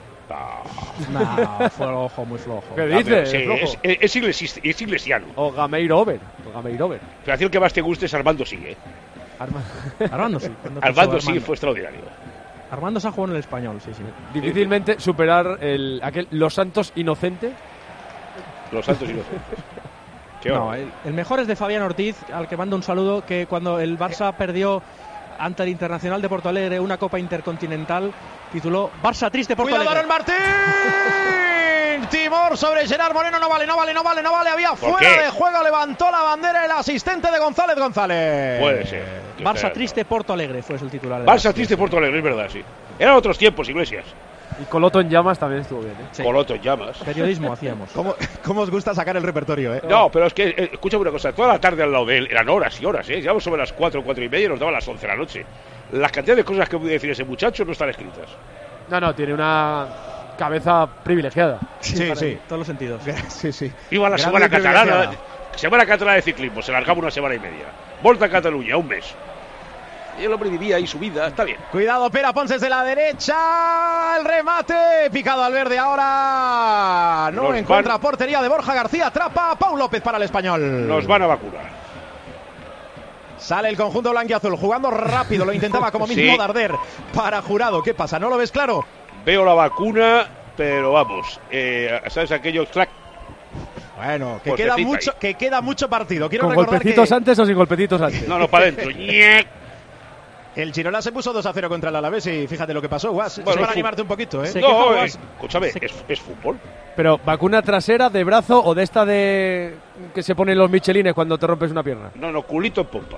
No, flojo, muy flojo. ¿Qué dices? Sí, es iglesiano. O Gameiro over. Pero el que más te guste es Armando Sigue. Armando sí. Armando Sigue fue extraordinario. Armando se ha jugado en el Español, sí. Difícilmente superar aquel Los Santos inocente. Los Santos inocentes. No, el mejor es de Fabián Ortiz, al que mando un saludo, que cuando el Barça perdió ante el Internacional de Porto Alegre una Copa Intercontinental, tituló Barça triste Porto Alegre. ¡Cuidado, Martín! Timor sobre Gerard Moreno, no vale, había fuera de juego, levantó la bandera el asistente de González. Puede ser. Barça triste Porto Alegre fue el titular. Barça triste Porto Alegre, es verdad, sí. Eran otros tiempos, Iglesias. Y Coloto en llamas también estuvo bien, ¿eh? Sí. Coloto en llamas. Periodismo hacíamos. ¿Cómo os gusta sacar el repertorio, eh? No, pero es que, escúchame una cosa, toda la tarde al lado de él, eran horas y horas, Llegamos sobre las 4, 4 y media y nos daban las 11 de la noche. Las cantidades de cosas que puede decir ese muchacho no están escritas. No, tiene una cabeza privilegiada. Sí. Todos los sentidos. Sí. Iba a la semana catalana de ciclismo, se largaba una semana y media. Volta a Cataluña, un mes. Y el hombre vivía ahí su vida, está bien. Cuidado, Pera Pons desde la derecha. El remate, picado al verde ahora. No encuentra portería de Borja García. Atrapa a Pau López para el Español. Nos van a vacunar. Sale el conjunto blanquiazul, jugando rápido. Lo intentaba como mismo Darder para Jurado. ¿Qué pasa? ¿No lo ves claro? Veo la vacuna, pero vamos. ¿Sabes aquello? Clac. Bueno, que queda mucho partido. Quiero ¿Con recordar golpecitos antes o sin golpetitos antes? No, para adentro. El Girona se puso 2-0 contra el Alavés y fíjate lo que pasó, Guas. Bueno, es para animarte un poquito, ¿eh? Escúchame, es fútbol. Pero, ¿vacuna trasera, de brazo o de esta de que se ponen los michelines cuando te rompes una pierna? No, culito en pompa.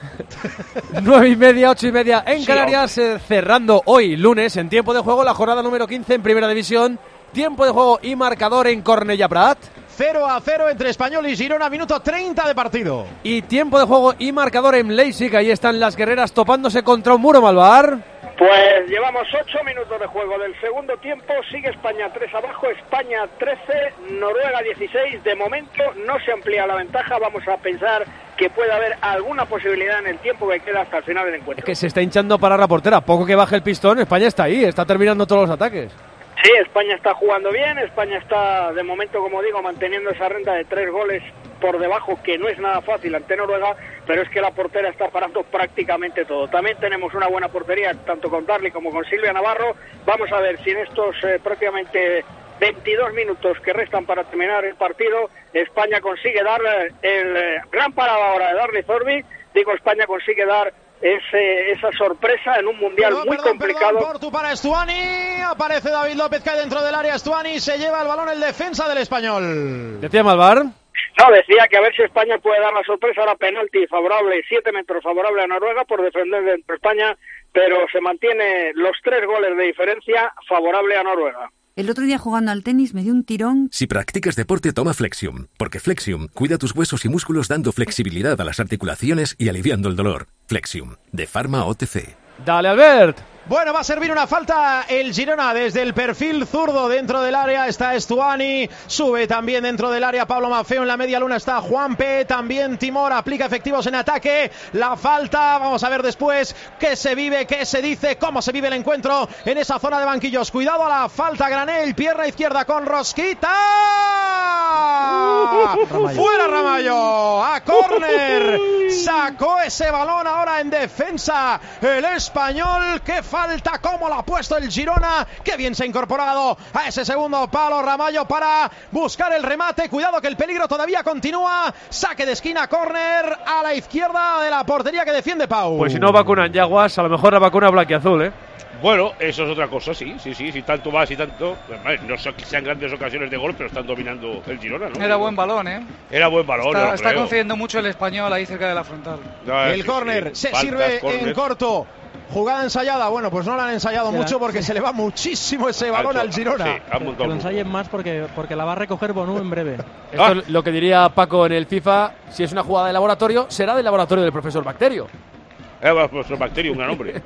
9:30, 8:30 en Canarias, cerrando hoy, lunes, en tiempo de juego, la jornada número 15 en Primera División. Tiempo de juego y marcador en Cornellà Prat. 0-0 entre Español y Girona, minuto 30 de partido. Y tiempo de juego y marcador en Leipzig. Ahí están las guerreras topándose contra un muro, Malvar. Pues llevamos 8 minutos de juego del segundo tiempo. Sigue España 3 abajo, España 13, Noruega 16. De momento no se amplía la ventaja. Vamos a pensar que puede haber alguna posibilidad en el tiempo que queda hasta el final del encuentro. Es que se está hinchando para la portera. Poco que baje el pistón, España está ahí, está terminando todos los ataques. Sí, España está jugando bien, España está de momento, como digo, manteniendo esa renta de 3 goles por debajo, que no es nada fácil ante Noruega, pero es que la portera está parando prácticamente todo. También tenemos una buena portería, tanto con Darley como con Silvia Navarro. Vamos a ver si en estos prácticamente 22 minutos que restan para terminar el partido, España consigue dar el gran parado ahora de Darley Zorbi. Digo, España consigue dar esa sorpresa en un mundial muy complicado. Portu para Stuani, aparece David López, cae dentro del área. Stuani se lleva el balón, el defensa del Español. ¿Decía Malvar? No, decía que a ver si España puede dar la sorpresa. Ahora penalti favorable, 7 metros favorable a Noruega por defender dentro de España, pero se mantiene los 3 goles de diferencia favorable a Noruega. El otro día jugando al tenis me dio un tirón. Si practicas deporte, toma Flexium, porque Flexium cuida tus huesos y músculos dando flexibilidad a las articulaciones y aliviando el dolor. Flexium, de Pharma OTC. ¡Dale, Albert! Bueno, va a servir una falta el Girona desde el perfil zurdo dentro del área. Está Stuani, sube también dentro del área Pablo Maffeo. En la media luna está Juanpe, también Timor aplica efectivos en ataque. La falta, vamos a ver después qué se vive, qué se dice, cómo se vive el encuentro en esa zona de banquillos. Cuidado a la falta, Granell, pierna izquierda con Rosquita. Fuera Ramallo, a córner. Sacó ese balón ahora en defensa el Español. Qué falta, cómo la ha puesto el Girona. Qué bien se ha incorporado a ese segundo palo Ramallo para buscar el remate. Cuidado que el peligro todavía continúa. Saque de esquina, córner a la izquierda de la portería que defiende Pau. Pues si no vacunan Yaguas, a lo mejor la vacuna blanquiazul, ¿eh? Bueno, eso es otra cosa, sí, si tanto vas y tanto. No sean grandes ocasiones de gol, pero están dominando el Girona, ¿no? Era buen balón, ¿eh? Era buen balón. Está concediendo mucho el Español ahí cerca de la frontal. El córner se sirve en corto. Jugada ensayada, bueno, pues no la han ensayado mucho porque se le va muchísimo ese balón al Girona. Sí, que lo ensayen más porque la va a recoger Bonú en breve. Esto es lo que diría Paco en el FIFA: si es una jugada de laboratorio, será del laboratorio del profesor Bacterio. Profesor Bacterio, un gran hombre.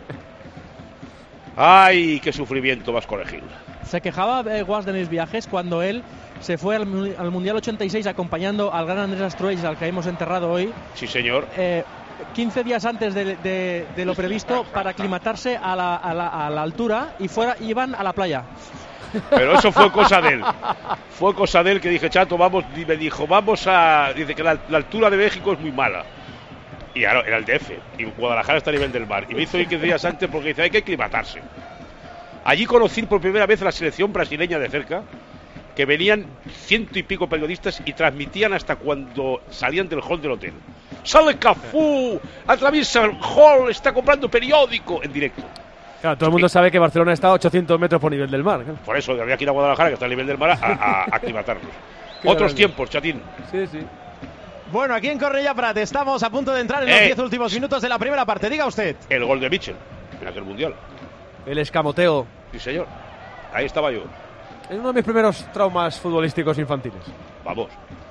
¡Ay, qué sufrimiento vas Corregil! Se quejaba Guas de mis viajes cuando él se fue al Mundial 86 acompañando al gran Andrés Astruells, al que hemos enterrado hoy. Sí, señor. 15 días antes de lo previsto para aclimatarse a la altura y iban a la playa. Pero eso fue cosa de él. Fue cosa de él que dije, Chato, vamos, y me dijo, dice que la altura de México es muy mala. Y claro, era el DF, y Guadalajara está a nivel del mar. Y me hizo ir 15 días antes porque dice, hay que aclimatarse. Allí conocí por primera vez a la selección brasileña de cerca, que venían 100 y pico periodistas y transmitían hasta cuando salían del hall del hotel. ¡Sale Cafú! ¡Atraviesa el hall! ¡Está comprando periódico! En directo. Claro, todo el mundo sabe que Barcelona está a 800 metros por nivel del mar. Claro. Por eso había que ir a Guadalajara, que está a nivel del mar, a aclimatarnos. Otros tiempos, Chatín. Sí, sí. Bueno, aquí en Cornellà Prat estamos a punto de entrar en los 10 últimos minutos de la primera parte. Diga usted. El gol de Mitchell en aquel mundial. El escamoteo. Sí, señor. Ahí estaba yo. Es uno de mis primeros traumas futbolísticos infantiles. Vamos.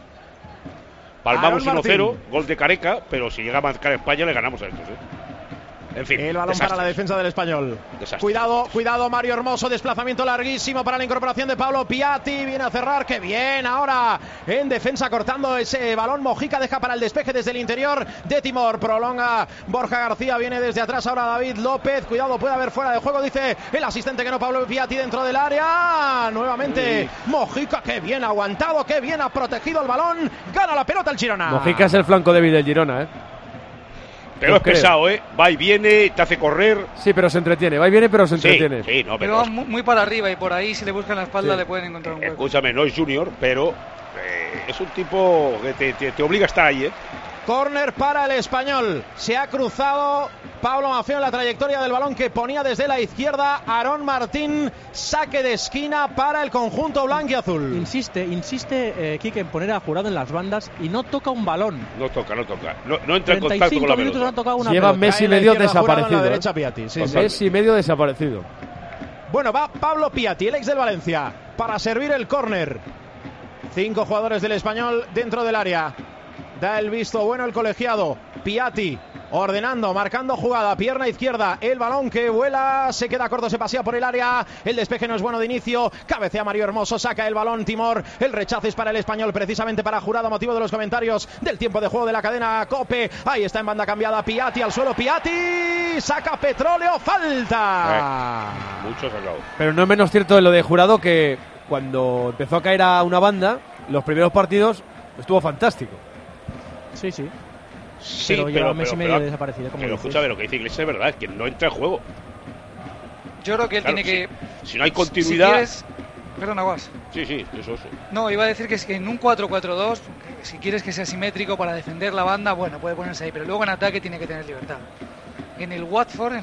Palmamos 1-0, gol de Careca, pero si llega a marcar España le ganamos a estos, En fin, el balón desastres. para la defensa del Español. Desastres. Cuidado, Mario Hermoso. Desplazamiento larguísimo para la incorporación de Pablo Piatti. Viene a cerrar, qué bien. Ahora en defensa cortando ese balón. Mojica deja para el despeje desde el interior de Timor. Prolonga Borja García. Viene desde atrás ahora David López. Cuidado, puede haber fuera de juego. Dice el asistente que no, Pablo Piatti dentro del área. Nuevamente Mojica. Qué bien ha aguantado, qué bien ha protegido el balón. Gana la pelota el Girona. Mojica es el flanco débil del Girona, Pero es pesado, Va y viene, te hace correr. Sí, pero se entretiene. Va y viene, pero se entretiene. Sí, no, pero va muy para arriba y por ahí si le buscan la espalda le pueden encontrar un hueco. Escúchame, no es junior, pero es un tipo que te obliga a estar ahí, Córner para el Español. Se ha cruzado Pablo Maffeo en la trayectoria del balón que ponía desde la izquierda Aarón Martín. Saque de esquina para el conjunto blanquiazul. Insiste Quique en poner a Jurado en las bandas y no toca un balón. No toca. No entra en contacto con la pelota. No han tocado una Lleva pelota. mes y medio desaparecido. Mes y medio desaparecido. Bueno, va Pablo Piatti, el ex del Valencia, para servir el córner. 5 jugadores del Español dentro del área. Da el visto bueno el colegiado. Piatti ordenando, marcando jugada, pierna izquierda, el balón que vuela, se queda corto, se pasea por el área, el despeje no es bueno de inicio, cabecea Mario Hermoso, saca el balón Timor, el rechazo es para el Español, precisamente para Jurado, motivo de los comentarios del tiempo de juego de la cadena COPE. Ahí está en banda cambiada Piatti al suelo, Piatti saca Petróleo, falta. Mucho sacado. Pero no es menos cierto de lo de Jurado, que cuando empezó a caer a una banda, los primeros partidos estuvo fantástico. Sí. Sí, pero lleva mes y medio desaparecido. Pero escúchame, lo que dice Iglesias es verdad, es que no entra en juego. Yo creo que él tiene que... Si no hay continuidad... Perdona, Guas. Sí, eso. No, iba a decir que es que en un 4-4-2, si quieres que sea simétrico para defender la banda, bueno, puede ponerse ahí, pero luego en ataque tiene que tener libertad. En el Watford,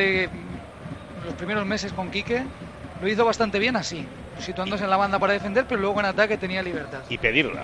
los primeros meses con Quique, lo hizo bastante bien así, situándose en la banda para defender, pero luego en ataque tenía libertad. Y pedirla.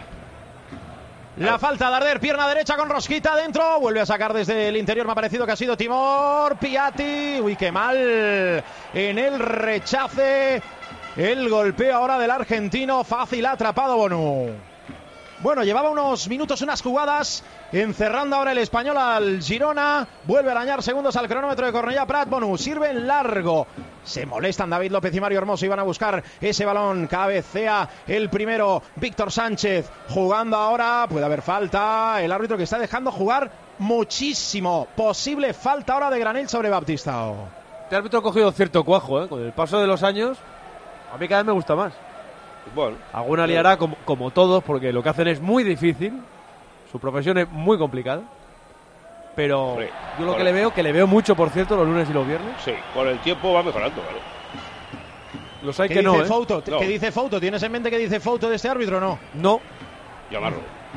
La falta de Darder, pierna derecha con Rosquita dentro, vuelve a sacar desde el interior, me ha parecido que ha sido Timor, Piatti, uy, qué mal, en el rechace, el golpeo ahora del argentino, fácil atrapado Bonu. Bueno, llevaba unos minutos, unas jugadas, encerrando ahora el Español al Girona, vuelve a arañar segundos al cronómetro de Cornellà Prat, Bonu sirve en largo. Se molestan David López y Mario Hermoso y van a buscar ese balón. Cabecea el primero Víctor Sánchez. Jugando ahora. Puede haber falta. El árbitro que está dejando jugar muchísimo. Posible falta ahora de Granell sobre Baptistao. Este árbitro ha cogido cierto cuajo, con el paso de los años. A mí cada vez me gusta más. Bueno, alguna liará como todos, porque lo que hacen es muy difícil. Su profesión es muy complicada. Pero yo lo que le veo mucho, por cierto, los lunes y los viernes. Sí, con el tiempo va mejorando, claro. Los hay que no, ¿Qué dice Fouto? ¿Tienes en mente qué dice Fouto de este árbitro o no? No. Llamarlo.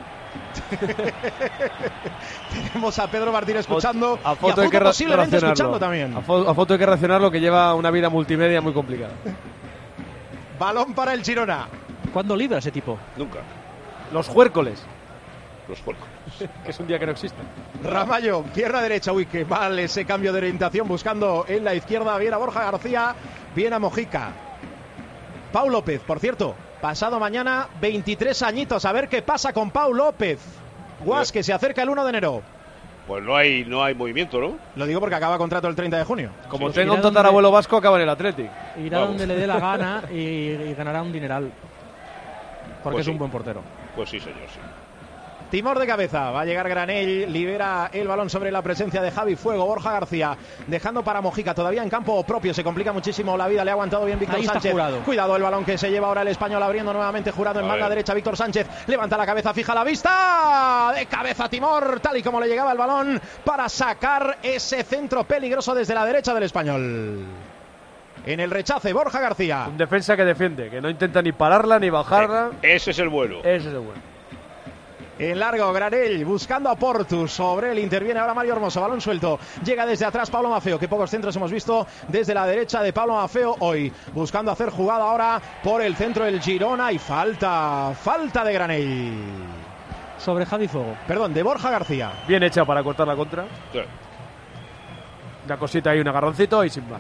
Tenemos a Pedro Martín escuchando a Fouto y a Fouto posiblemente escuchando también. A Fouto hay que reaccionarlo, que lleva una vida multimedia muy complicada. Balón para el Girona. ¿Cuándo libra ese tipo? Nunca. Los juércoles. Que es un día que no existe. Ramallo, pierna derecha, uy, que mal ese cambio de orientación, buscando en la izquierda, viene a Borja García, viene a Mojica. Pau López, por cierto, pasado mañana 23 añitos, a ver qué pasa con Pau López. Guas, que se acerca el 1 de enero. Pues no hay movimiento, ¿no? Lo digo porque acaba contrato el 30 de junio. Como tenga un tatarabuelo vasco, acaba en el Athletic. Irá donde le dé la gana y ganará un dineral. Porque Pues es un buen portero. Pues sí, señor, sí. Timor de cabeza, va a llegar Granell, libera el balón sobre la presencia de Javi Fuego, Borja García, dejando para Mojica, todavía en campo propio, se complica muchísimo la vida, le ha aguantado bien Víctor Sánchez. Cuidado el balón que se lleva ahora el Español, abriendo nuevamente Jurado en banda derecha, Víctor Sánchez, levanta la cabeza, fija la vista, de cabeza Timor, tal y como le llegaba el balón, para sacar ese centro peligroso desde la derecha del Español. En el rechace, Borja García. Un defensa que defiende, que no intenta ni pararla ni bajarla. Ese es el bueno. Ese es el bueno. En largo, Granell buscando a Portu. Sobre él interviene ahora Mario Hermoso. Balón suelto. Llega desde atrás Pablo Maffeo. Que pocos centros hemos visto desde la derecha de Pablo Maffeo hoy. Buscando hacer jugada ahora por el centro del Girona. Y falta de Granell. Sobre Javi Fuego. Perdón, de Borja García. Bien hecha para cortar la contra. Sí. Una cosita ahí, un agarroncito y sin más.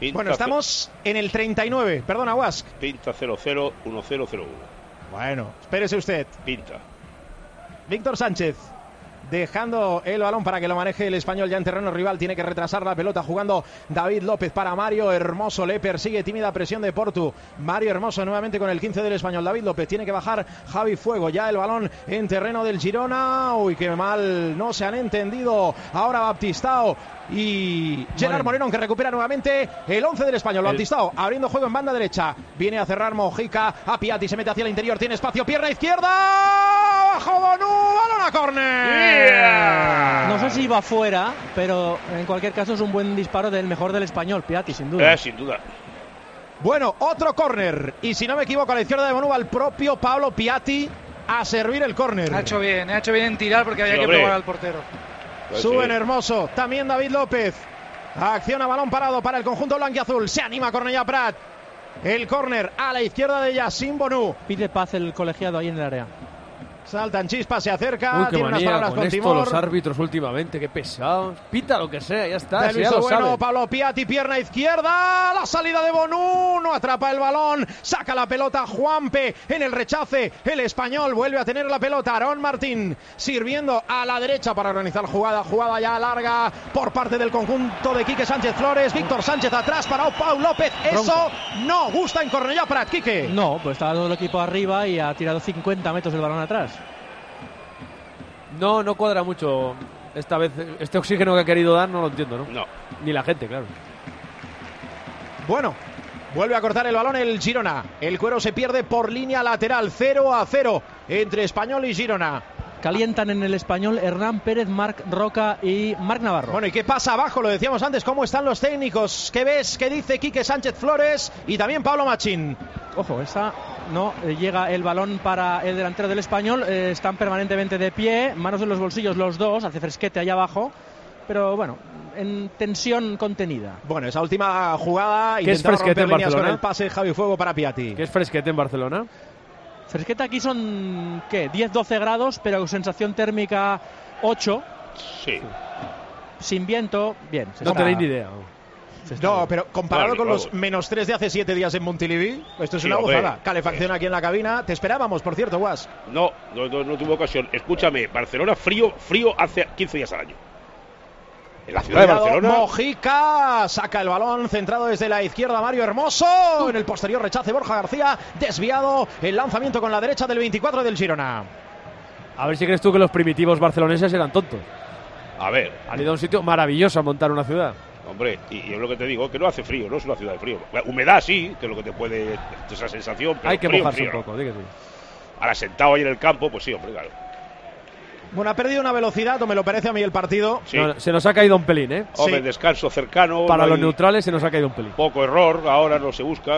Bueno, estamos en el 39. Perdona, Wask. Pinta 0-0, 1-0-0-1. Bueno, espérese usted. Pinta. Víctor Sánchez dejando el balón para que lo maneje el español ya en terreno rival. Tiene que retrasar la pelota jugando David López para Mario Hermoso. Le persigue tímida presión de Portu. Mario Hermoso nuevamente con el 15 del español. David López tiene que bajar. Javi Fuego. Ya el balón en terreno del Girona. Uy, qué mal. No se han entendido. Ahora Baptistao y Gerard Moreno, que recupera nuevamente el 11 del español. Baptistao abriendo juego en banda derecha. Viene a cerrar Mojica. A Piatti se mete hacia el interior. Tiene espacio. Pierna izquierda. Bajo Bonú. Balón a córner. No sé si va fuera, pero en cualquier caso es un buen disparo del mejor del español, Piatti, sin duda. Sin duda. Bueno, otro córner. Y si no me equivoco, a la izquierda de Bonú va el propio Pablo Piatti a servir el córner. Ha hecho bien en tirar porque había que probar al portero. Suben Hermoso, también David López. Acciona balón parado para el conjunto blanquiazul. Se anima Cornellà Prat. El córner a la izquierda de Yacine Bonú. Pide paz el colegiado ahí en el área. Saltan chispas, se acerca. Uy, qué tiene manía unas palabras con esto, Timor. los árbitros últimamente, qué pesados. Pita lo que sea, ya está. De Luis ya lo Bueno, saben. Pablo Piatti, pierna izquierda. La salida de Bonú. No atrapa el balón. Saca la pelota Juanpe en el rechace. El español vuelve a tener la pelota. Aarón Martín sirviendo a la derecha para organizar jugada. Jugada ya larga por parte del conjunto de Quique Sánchez Flores. Víctor Sánchez atrás para Pau López. Eso no gusta en Cornellà Prat, Quique. No, pues estaba todo el equipo arriba y ha tirado 50 metros el balón atrás. No cuadra mucho esta vez. Este oxígeno que ha querido dar no lo entiendo, ¿no? No. Ni la gente, claro. Bueno, vuelve a cortar el balón el Girona. El Cuero se pierde por línea lateral. 0-0 entre Español y Girona. Calientan en el español Hernán Pérez, Marc Roca y Marc Navarro. Bueno, ¿y qué pasa abajo? Lo decíamos antes, ¿cómo están los técnicos? ¿Qué ves? ¿Qué dice Quique Sánchez Flores? Y también Pablo Machín. Ojo, esa no llega el balón para el delantero del español. Están permanentemente de pie, manos en los bolsillos los dos, hace fresquete allá abajo. Pero bueno, en tensión contenida. Bueno, esa última jugada ¿Qué es intentaron fresquete romper en líneas Barcelona? con el pase Javi Fuego para Piatti. ¿Qué es fresquete en Barcelona? Fresqueta aquí son, ¿qué? 10-12 grados, pero con sensación térmica 8. Sí. Sin viento, bien. No tenéis ni idea. No, pero comparado con los claro. -3 de hace 7 días en Montilivi, esto es Sí, una hombre. gozada. Calefacción aquí en la cabina. Te esperábamos, por cierto, Guas. No tuve ocasión. Escúchame, Barcelona frío hace 15 días al año. En la ciudad de Cuidado, Barcelona. Mojica saca el balón centrado desde la izquierda Mario Hermoso. En el posterior rechace Borja García. Desviado el lanzamiento con la derecha del 24 del Girona. A ver si crees tú que los primitivos barceloneses eran tontos. A ver. Han ido a un sitio maravilloso a montar una ciudad. Hombre, y es lo que te digo, que no hace frío, no es una ciudad de frío. Humedad sí, que es lo que te puede esa sensación, pero Hay que frío, mojarse frío, un poco, dígate. Ahora sentado ahí en el campo, pues sí, hombre, claro. Bueno, ha perdido una velocidad, o me lo parece a mí el partido. Sí. No, se nos ha caído un pelín, ¿eh? Hombre, Sí. descanso cercano. Para no los hay neutrales se nos ha caído un pelín. poco error, ahora no se busca.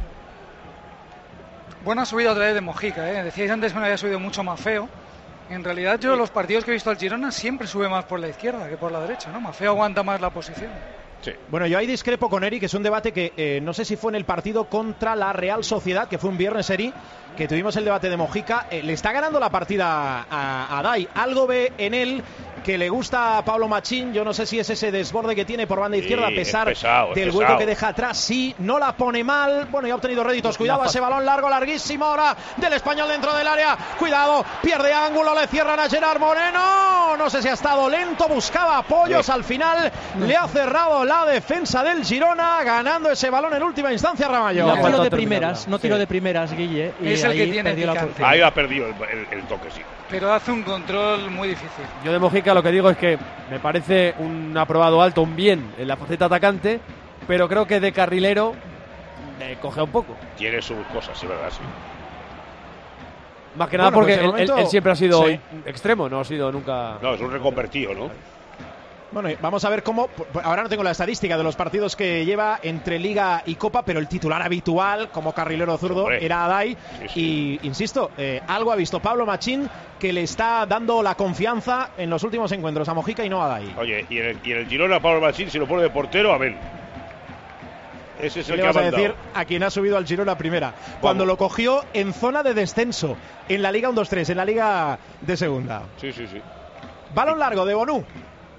Buena subida otra vez de Mojica, ¿eh? Decíais antes que no había subido mucho más feo. En realidad yo los partidos que he visto al Girona siempre sube más por la izquierda que por la derecha, ¿no? Mafeo aguanta más la posición. Sí. Bueno, yo ahí discrepo con Eric, es un debate que no sé si fue en el partido contra la Real Sociedad, que fue un viernes, Eri, que tuvimos el debate de Mojica. Le está ganando la partida a Dai. Algo ve en él que le gusta a Pablo Machín. Yo no sé si es ese desborde que tiene por banda izquierda, a pesar del hueco que deja atrás. Sí, no la pone mal. Bueno, y ha obtenido réditos. Cuidado a ese balón largo, larguísimo ahora del español dentro del área. Cuidado, pierde ángulo, le cierran a Gerard Moreno. No sé si ha estado lento, buscaba apoyos. Sí. Al final le ha cerrado la defensa del Girona, ganando ese balón en última instancia Ramallo. No tiro de primeras, de primeras, Guille. Y es el que ahí tiene perdió la picante. oportunidad. Ahí ha perdido el toque, sí. Pero hace un control muy difícil. Yo de Mojica lo que digo es que me parece un aprobado alto, un bien en la faceta atacante, pero creo que de carrilero me coge un poco. Tiene sus cosas, sí, verdad, sí. Más que nada Bueno, porque pues de momento, él siempre ha sido sí. extremo, no ha sido nunca... No, es un reconvertido, ¿no? Bueno, vamos a ver cómo. Ahora no tengo la estadística de los partidos que lleva entre Liga y Copa, pero el titular habitual como carrilero zurdo, hombre, era Adai. Sí. Y insisto, algo ha visto Pablo Machín que le está dando la confianza en los últimos encuentros a Mojica y no a Adai. Oye, y en el Girona, Pablo Machín, si lo pone de portero, amén. Ese es ¿Qué el le que ha vas a mandado. decir a quien ha subido al Girona primera? Cuando lo cogió en zona de descenso en la Liga 1-2-3, en la Liga de Segunda. Sí, sí, sí. Balón largo de Bonú.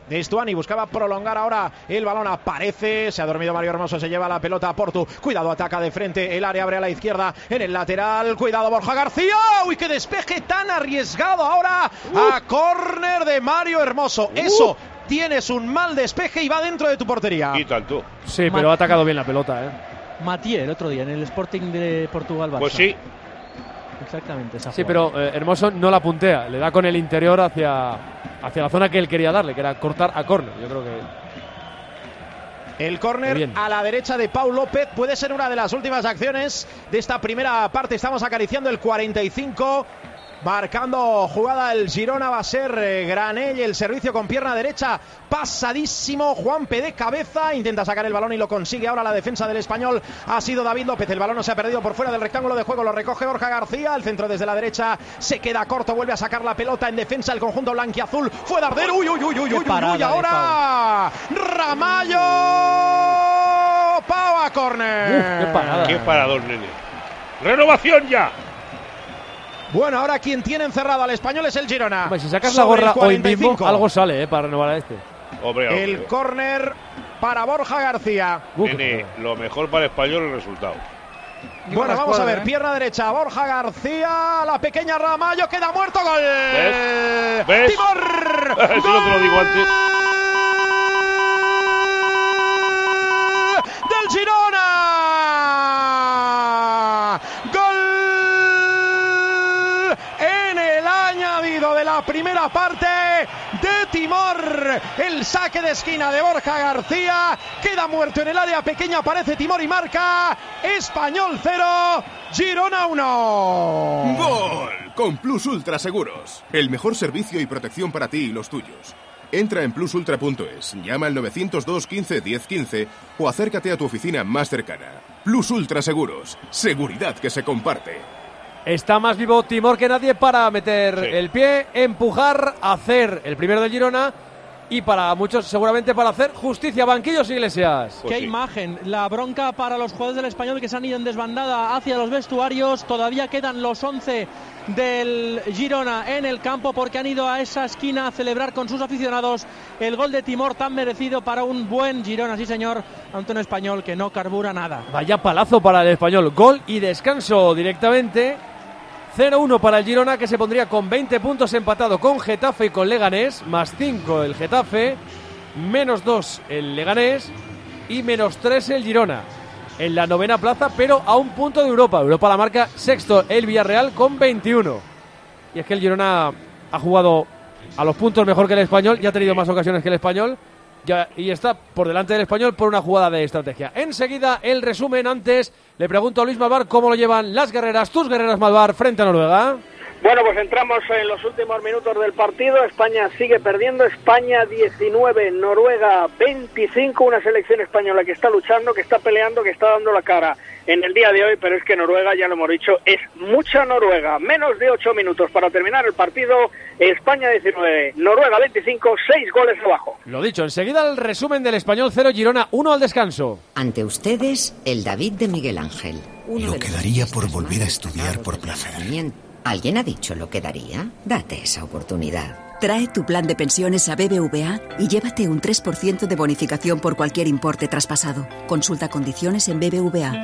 de Stuani, buscaba prolongar ahora el balón, aparece, se ha dormido Mario Hermoso, se lleva la pelota a Portu, cuidado, ataca de frente, el área abre a la izquierda, en el lateral, cuidado Borja García, uy, qué despeje tan arriesgado ahora a córner de Mario Hermoso, eso, tienes un mal despeje y va dentro de tu portería. Y tanto. Sí, pero ha atacado bien la pelota, Matié el otro día en el Sporting de Portugal. Pues sí. Exactamente, esa sí, jugada. pero Hermoso no la puntea, le da con el interior hacia la zona que él quería darle, que era cortar a córner. Yo creo que el córner a la derecha de Pau López puede ser una de las últimas acciones de esta primera parte. Estamos acariciando el 45. Marcando jugada el Girona, va a ser Granell, el servicio con pierna derecha, pasadísimo, Juanpe de cabeza, intenta sacar el balón y lo consigue ahora la defensa del Español, ha sido David López, el balón no se ha perdido por fuera del rectángulo de juego, lo recoge Borja García, el centro desde la derecha, se queda corto, vuelve a sacar la pelota en defensa el conjunto blanquiazul, fue Darder, uy, ahora Ramallo, Pau a córner. Qué parada. Qué parador, nene. Renovación ya. Bueno, ahora quien tiene encerrado al Español es el Girona. Hombre, si sacas la gorra o en Bimbo, algo sale para renovar a este. Hombre. El córner para Borja García. Nene, lo mejor para el Español el resultado. Bueno, vamos a ver, pierna derecha, Borja García, la pequeña Ramallo, queda muerto, gol. ¿Ves? ¡Timor! Eso no te lo digo antes. ¡Del Girona! ¡Gol! De la primera parte de Timor, el saque de esquina de Borja García, queda muerto en el área pequeña, aparece Timor y marca. Español 0, Girona 1. ¡Gol! Con Plus Ultra Seguros, el mejor servicio y protección para ti y los tuyos. Entra en plusultra.es, llama al 902 15 10 15 o acércate a tu oficina más cercana. Plus Ultra Seguros, seguridad que se comparte. Está más vivo Timor que nadie para meter el pie, empujar, hacer el primero del Girona y para muchos seguramente para hacer justicia. Banquillos Iglesias. Qué imagen, la bronca para los jugadores del Español que se han ido en desbandada hacia los vestuarios. Todavía quedan los 11 del Girona en el campo porque han ido a esa esquina a celebrar con sus aficionados el gol de Timor tan merecido para un buen Girona, sí señor, ante un Español que no carbura nada. Vaya palazo para el Español, gol y descanso directamente. 0-1 para el Girona, que se pondría con 20 puntos empatado con Getafe y con Leganés, más 5 el Getafe, menos 2 el Leganés y menos 3 el Girona. En la novena plaza, pero a un punto de Europa. Europa la marca sexto el Villarreal con 21. Y es que el Girona ha jugado a los puntos mejor que el Español, ya ha tenido más ocasiones que el Español. Y está por delante del Español por una jugada de estrategia. Enseguida el resumen. Antes le pregunto a Luis Malvar cómo lo llevan las guerreras, tus guerreras Malvar, frente a Noruega. Bueno, pues entramos en los últimos minutos del partido. España sigue perdiendo. España 19, Noruega 25. Una selección española que está luchando, que está peleando, que está dando la cara en el día de hoy. Pero es que Noruega, ya lo hemos dicho, es mucha Noruega. Menos de 8 minutos para terminar el partido. España 19, Noruega 25, 6 goles abajo. Lo dicho, enseguida el resumen del Español 0, Girona 1 al descanso. Ante ustedes, el David de Miguel Ángel. Lo que daría por volver a estudiar por placer. ¿Alguien ha dicho lo que daría? Date esa oportunidad. Trae tu plan de pensiones a BBVA y llévate un 3% de bonificación por cualquier importe traspasado. Consulta condiciones en BBVA.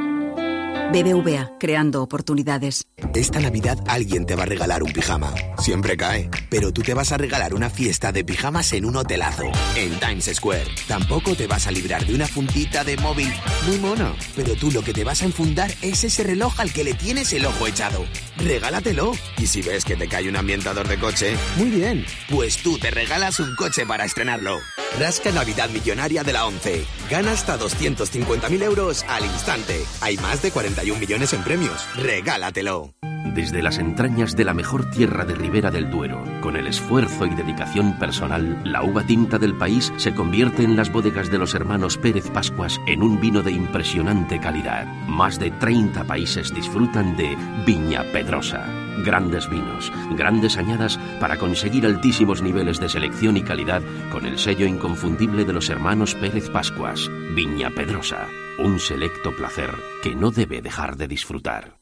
BBVA, creando oportunidades. Esta Navidad alguien te va a regalar un pijama. Siempre cae. Pero tú te vas a regalar una fiesta de pijamas en un hotelazo, en Times Square. Tampoco te vas a librar de una fundita de móvil muy mono. Pero tú lo que te vas a enfundar es ese reloj al que le tienes el ojo echado. Regálatelo. Y si ves que te cae un ambientador de coche, muy bien. Pues tú te regalas un coche para estrenarlo. Rasca Navidad Millonaria de la 11. Gana hasta 250.000 euros al instante. Hay más de 41 millones en premios. Regálatelo. Desde las entrañas de la mejor tierra de Ribera del Duero, con el esfuerzo y dedicación personal, la uva tinta del país se convierte en las bodegas de los hermanos Pérez Pascuas en un vino de impresionante calidad. Más de 30 países disfrutan de Viña Pedrosa. Grandes vinos, grandes añadas para conseguir altísimos niveles de selección y calidad con el sello inconfundible de los hermanos Pérez Pascuas. Viña Pedrosa, un selecto placer que no debe dejar de disfrutar.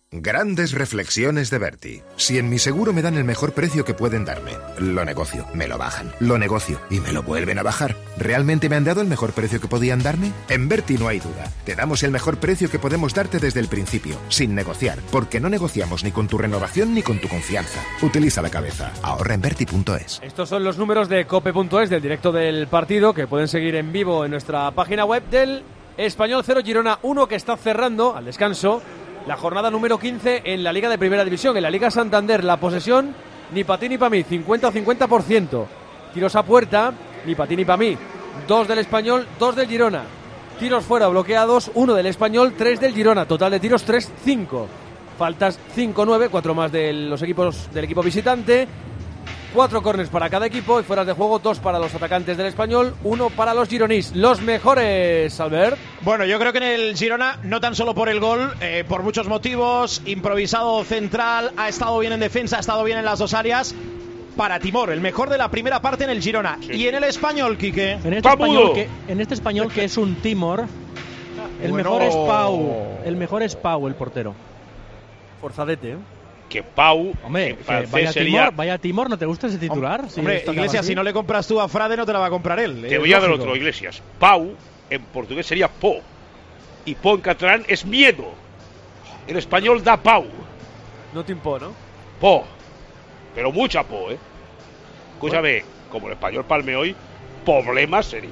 Grandes reflexiones de Berti. Si en mi seguro me dan el mejor precio que pueden darme, lo negocio, me lo bajan. Lo negocio y me lo vuelven a bajar. ¿Realmente me han dado el mejor precio que podían darme? En Berti no hay duda. Te damos el mejor precio que podemos darte desde el principio, sin negociar, porque no negociamos ni con tu renovación ni con tu confianza. Utiliza la cabeza. Ahorra en Berti.es. Estos son los números de Cope.es del directo del partido, que pueden seguir en vivo en nuestra página web, del Español 0, Girona 1, que está cerrando al descanso la jornada número 15 en la Liga de Primera División. En la Liga Santander, la posesión ni para ti ni para mí, 50 o 50%. Tiros a puerta, ni para ti ni para mí. 2 del Español, 2 del Girona. Tiros fuera bloqueados, 1 del Español, 3 del Girona. Total de tiros 3-5. Faltas 5-9, 4 más de los equipos del equipo visitante. 4 córners para cada equipo y fueras de juego 2 para los atacantes del Español, 1 para los gironís. Los mejores, Albert. Bueno, yo creo que en el Girona, no tan solo por el gol, por muchos motivos. Improvisado central, ha estado bien en defensa, ha estado bien en las dos áreas. Para Timor, el mejor de la primera parte en el Girona. Sí. Y en el Español, Quique. En este español que es un Timor, el mejor es Pau. El mejor es Pau, el portero. Forzadete, Que Pau, hombre, vaya Timor, ¿no te gusta ese titular? Hombre, Iglesias, si no le compras tú a Frade, no te la va a comprar él. Te voy a dar otro, Iglesias. Pau, en portugués sería Po. Y Po en catalán es miedo. En español da Pau. No te impo, ¿no? Po. Pero mucha Po, ¿eh? Escúchame, como el español palme hoy, problemas serios.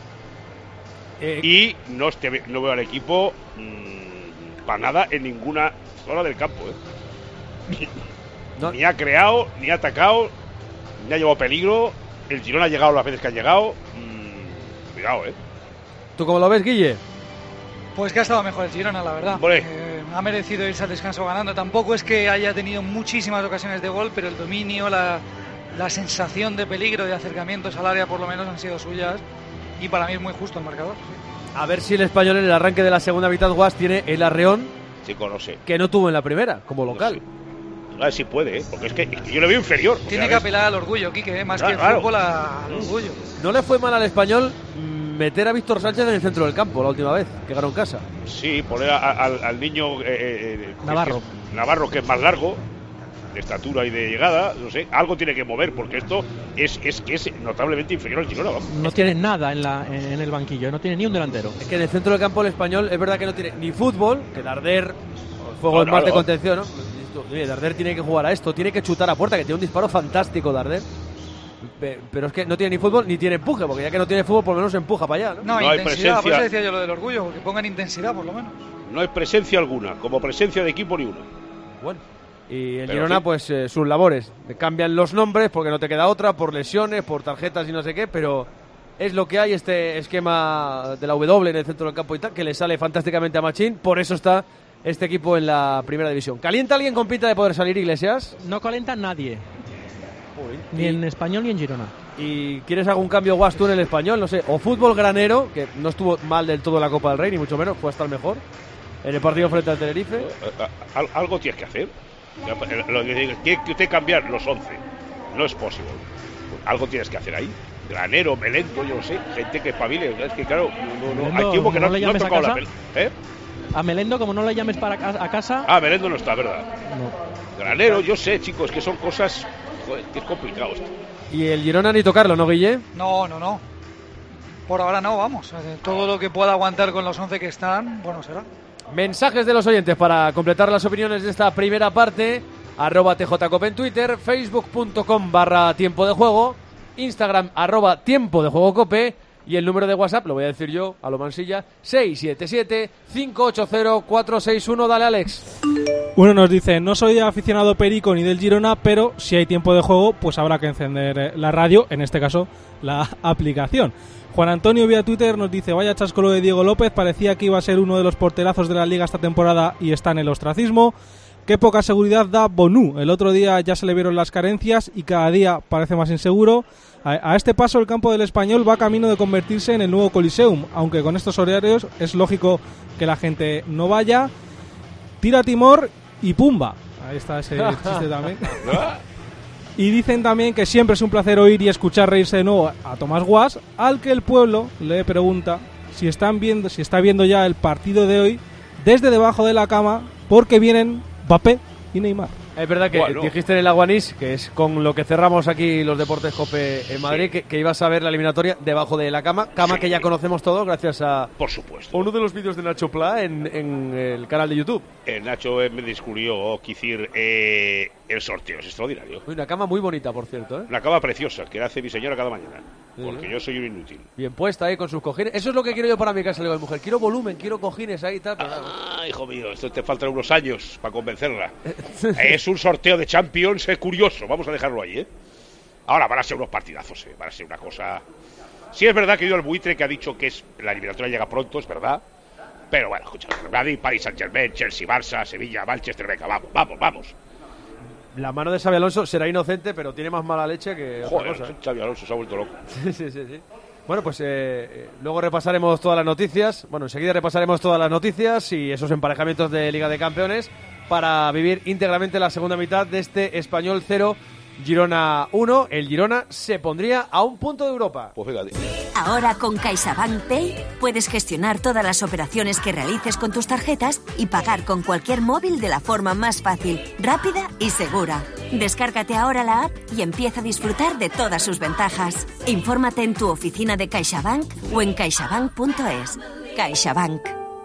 Y no veo al equipo para nada en ninguna zona del campo, ¿eh? Ni ha creado, ni ha atacado, ni ha llevado peligro. El Girona ha llegado las veces que ha llegado. Cuidado, ¿eh? ¿Tú cómo lo ves, Guille? Pues que ha estado mejor el Girona, la verdad. Ha merecido irse al descanso ganando. Tampoco es que haya tenido muchísimas ocasiones de gol, pero el dominio, la sensación de peligro, de acercamientos al área, por lo menos han sido suyas. Y para mí es muy justo el marcador. Sí. A ver si el Español en el arranque de la segunda mitad, Guas, tiene el arreón que no tuvo en la primera, como local. A ver si puede, porque es que yo le veo inferior. Tiene que apelar al orgullo, Quique, más que el fútbol, al orgullo. No le fue mal al Español meter a Víctor Sánchez en el centro del campo la última vez que ganó en casa. Sí, poner al niño Navarro, que es más largo, de estatura y de llegada, no sé, algo tiene que mover, porque esto es notablemente inferior al Girona. No tiene nada en el banquillo, no tiene ni un delantero. Es que en el centro del campo el Español es verdad que no tiene ni fútbol, que Darder, el juego es más de contención, ¿no? Darder tiene que jugar a esto, tiene que chutar a puerta, que tiene un disparo fantástico Darder. Pero es que no tiene ni fútbol ni tiene empuje, porque ya que no tiene fútbol, por lo menos empuja para allá, ¿no? No, intensidad, por eso decía yo lo del orgullo, porque pongan intensidad por lo menos. No hay presencia alguna, como presencia de equipo ni una. Bueno, y el Girona, pues sus labores, cambian los nombres porque no te queda otra, por lesiones, por tarjetas y no sé qué, pero es lo que hay, este esquema de la W en el centro del campo y tal, que le sale fantásticamente a Machín, por eso está este equipo en la primera división. ¿Calienta alguien con pinta de poder salir, Iglesias? No calienta nadie. Ni en Español ni en Girona. ¿Y quieres algún cambio, Guas, tú en el Español? No sé, o fútbol granero, que no estuvo mal del todo en la Copa del Rey, ni mucho menos, fue hasta el mejor en el partido frente al Tenerife. Algo tienes que hacer. Tiene que usted cambiar los 11. No es posible. Algo tienes que hacer ahí. Granero, Melendo, yo no sé, gente que espabile. Es que claro, no hay tiempo que no ha tocado la pelota. A Melendo, como no le llames a casa. Melendo no está, ¿verdad? No. Granero, yo sé, chicos, que son cosas. Joder, que es complicado esto. ¿Y el Girona ni tocarlo, no, Guille? No. Por ahora no, vamos. Todo lo que pueda aguantar con los 11 que están, bueno, será. Mensajes de los oyentes para completar las opiniones de esta primera parte. @TJCope en Twitter, facebook.com/tiempo de juego, Instagram @tiempo de juego cope, y el número de WhatsApp, lo voy a decir yo, a lo Mansilla, 677-580-461. Dale, Alex. Uno nos dice: no soy aficionado perico ni del Girona, pero si hay tiempo de juego, pues habrá que encender la radio, en este caso la aplicación. Juan Antonio vía Twitter nos dice: vaya chascolo de Diego López, parecía que iba a ser uno de los porterazos de la Liga esta temporada y está en el ostracismo. Qué poca seguridad da Bonú, el otro día ya se le vieron las carencias y cada día parece más inseguro. A este paso el campo del Español va camino de convertirse en el nuevo Coliseum, aunque con estos horarios es lógico que la gente no vaya. Tira Timor y pumba. Ahí está ese chiste también. Y dicen también que siempre es un placer oír y escuchar reírse de nuevo a Tomás Guas, al que el pueblo le pregunta si está viendo ya el partido de hoy desde debajo de la cama, porque vienen Mbappé y Neymar. Es verdad que dijiste en el Aguanís, que es con lo que cerramos aquí los Deportes COPE en Madrid, que ibas a ver la eliminatoria debajo de la cama que ya conocemos todos gracias a... Por supuesto. Uno de los vídeos de Nacho Pla en el canal de YouTube. Nacho me descubrió, decir, el sorteo, es extraordinario. Una cama muy bonita, por cierto, ¿eh? Una cama preciosa, que la hace mi señora cada mañana, porque yo soy un inútil. Bien puesta ahí con sus cojines. Eso es lo que quiero yo para mi casa, le digo a mi mujer. Quiero volumen, quiero cojines ahí y tal. Hijo mío, esto te faltan unos años para convencerla. Es un sorteo de Champions, es curioso, vamos a dejarlo ahí, ¿eh? Ahora van a ser unos partidazos, van a ser una cosa... Sí es verdad que he ido al buitre que ha dicho que la eliminatoria llega pronto, es verdad. Pero bueno, escucha, Madrid, Paris Saint-Germain, Chelsea, Barça, Sevilla, Manchester, venga, vamos. La mano de Xabi Alonso será inocente, pero tiene más mala leche que otra cosa, ¿eh? Xabi Alonso se ha vuelto loco. Sí. Bueno, pues luego repasaremos todas las noticias. Bueno, enseguida repasaremos todas las noticias y esos emparejamientos de Liga de Campeones para vivir íntegramente la segunda mitad de este Español 0, Girona 1. El Girona se pondría a un punto de Europa. Pues fíjate. Ahora con CaixaBank Pay puedes gestionar todas las operaciones que realices con tus tarjetas y pagar con cualquier móvil de la forma más fácil, rápida y segura. Descárgate ahora la app y empieza a disfrutar de todas sus ventajas. Infórmate en tu oficina de CaixaBank o en caixabank.es. CaixaBank.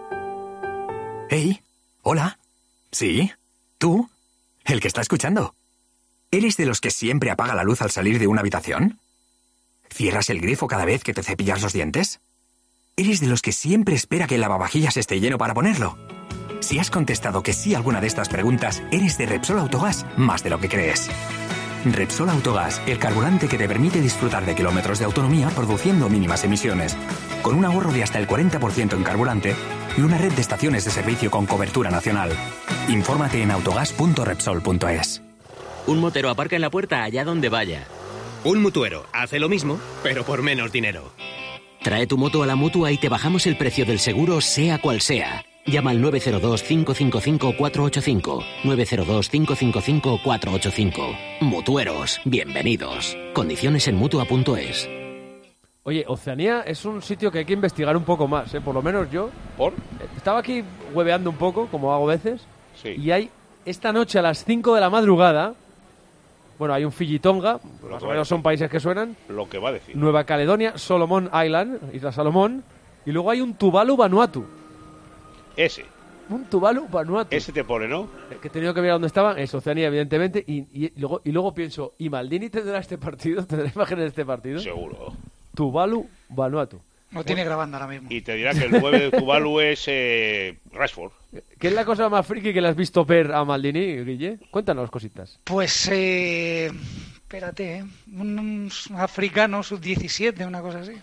Hey, hola. ¿Sí? ¿Tú? ¿El que está escuchando? ¿Eres de los que siempre apaga la luz al salir de una habitación? ¿Cierras el grifo cada vez que te cepillas los dientes? ¿Eres de los que siempre espera que el lavavajillas esté lleno para ponerlo? Si has contestado que sí a alguna de estas preguntas, eres de Repsol Autogás más de lo que crees. Repsol Autogás, el carburante que te permite disfrutar de kilómetros de autonomía produciendo mínimas emisiones, con un ahorro de hasta el 40% en carburante y una red de estaciones de servicio con cobertura nacional. Infórmate en autogas.repsol.es. Un motero aparca en la puerta allá donde vaya. Un mutuero hace lo mismo, pero por menos dinero. Trae tu moto a la Mutua y te bajamos el precio del seguro, sea cual sea. Llama al 902-555-485. 902-555-485. Mutueros, bienvenidos. Condiciones en Mutua.es. Oye, Oceanía es un sitio que hay que investigar un poco más, ¿eh? Por lo menos yo. ¿Por? Estaba aquí hueveando un poco, como hago veces. Sí. Y hay esta noche a las 5 de la madrugada... Bueno, hay un Fiji Tonga, más o menos son países que suenan. Lo que va a decir. Nueva Caledonia, Solomon Island, Isla Salomón. Y luego hay un Tuvalu Vanuatu. Ese. Un Tuvalu Vanuatu. Ese te pone, ¿no? Que he tenido que ver dónde estaban, es Oceanía, evidentemente. Y luego pienso, ¿y Maldini tendrá este partido? ¿Tendrá imágenes de este partido? Seguro. Tuvalu Vanuatu. No tiene grabando ahora mismo. Y te dirá que el 9 de Tuvalu es Rashford. ¿Qué es la cosa más friki que le has visto ver a Maldini, Guille? Cuéntanos cositas. Pues, espérate, un africano sub-17, una cosa así.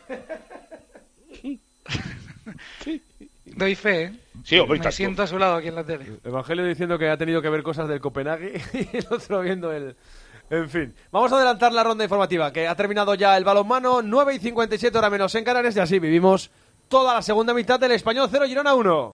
Doy fe, ¿eh? Sí, me siento a su lado aquí en la tele. Evangelio diciendo que ha tenido que ver cosas del Copenhague y el otro viendo el... En fin, vamos a adelantar la ronda informativa, que ha terminado ya el balonmano, 9:57 hora menos en Canarias, y así vivimos toda la segunda mitad del Español 0, Girona 1.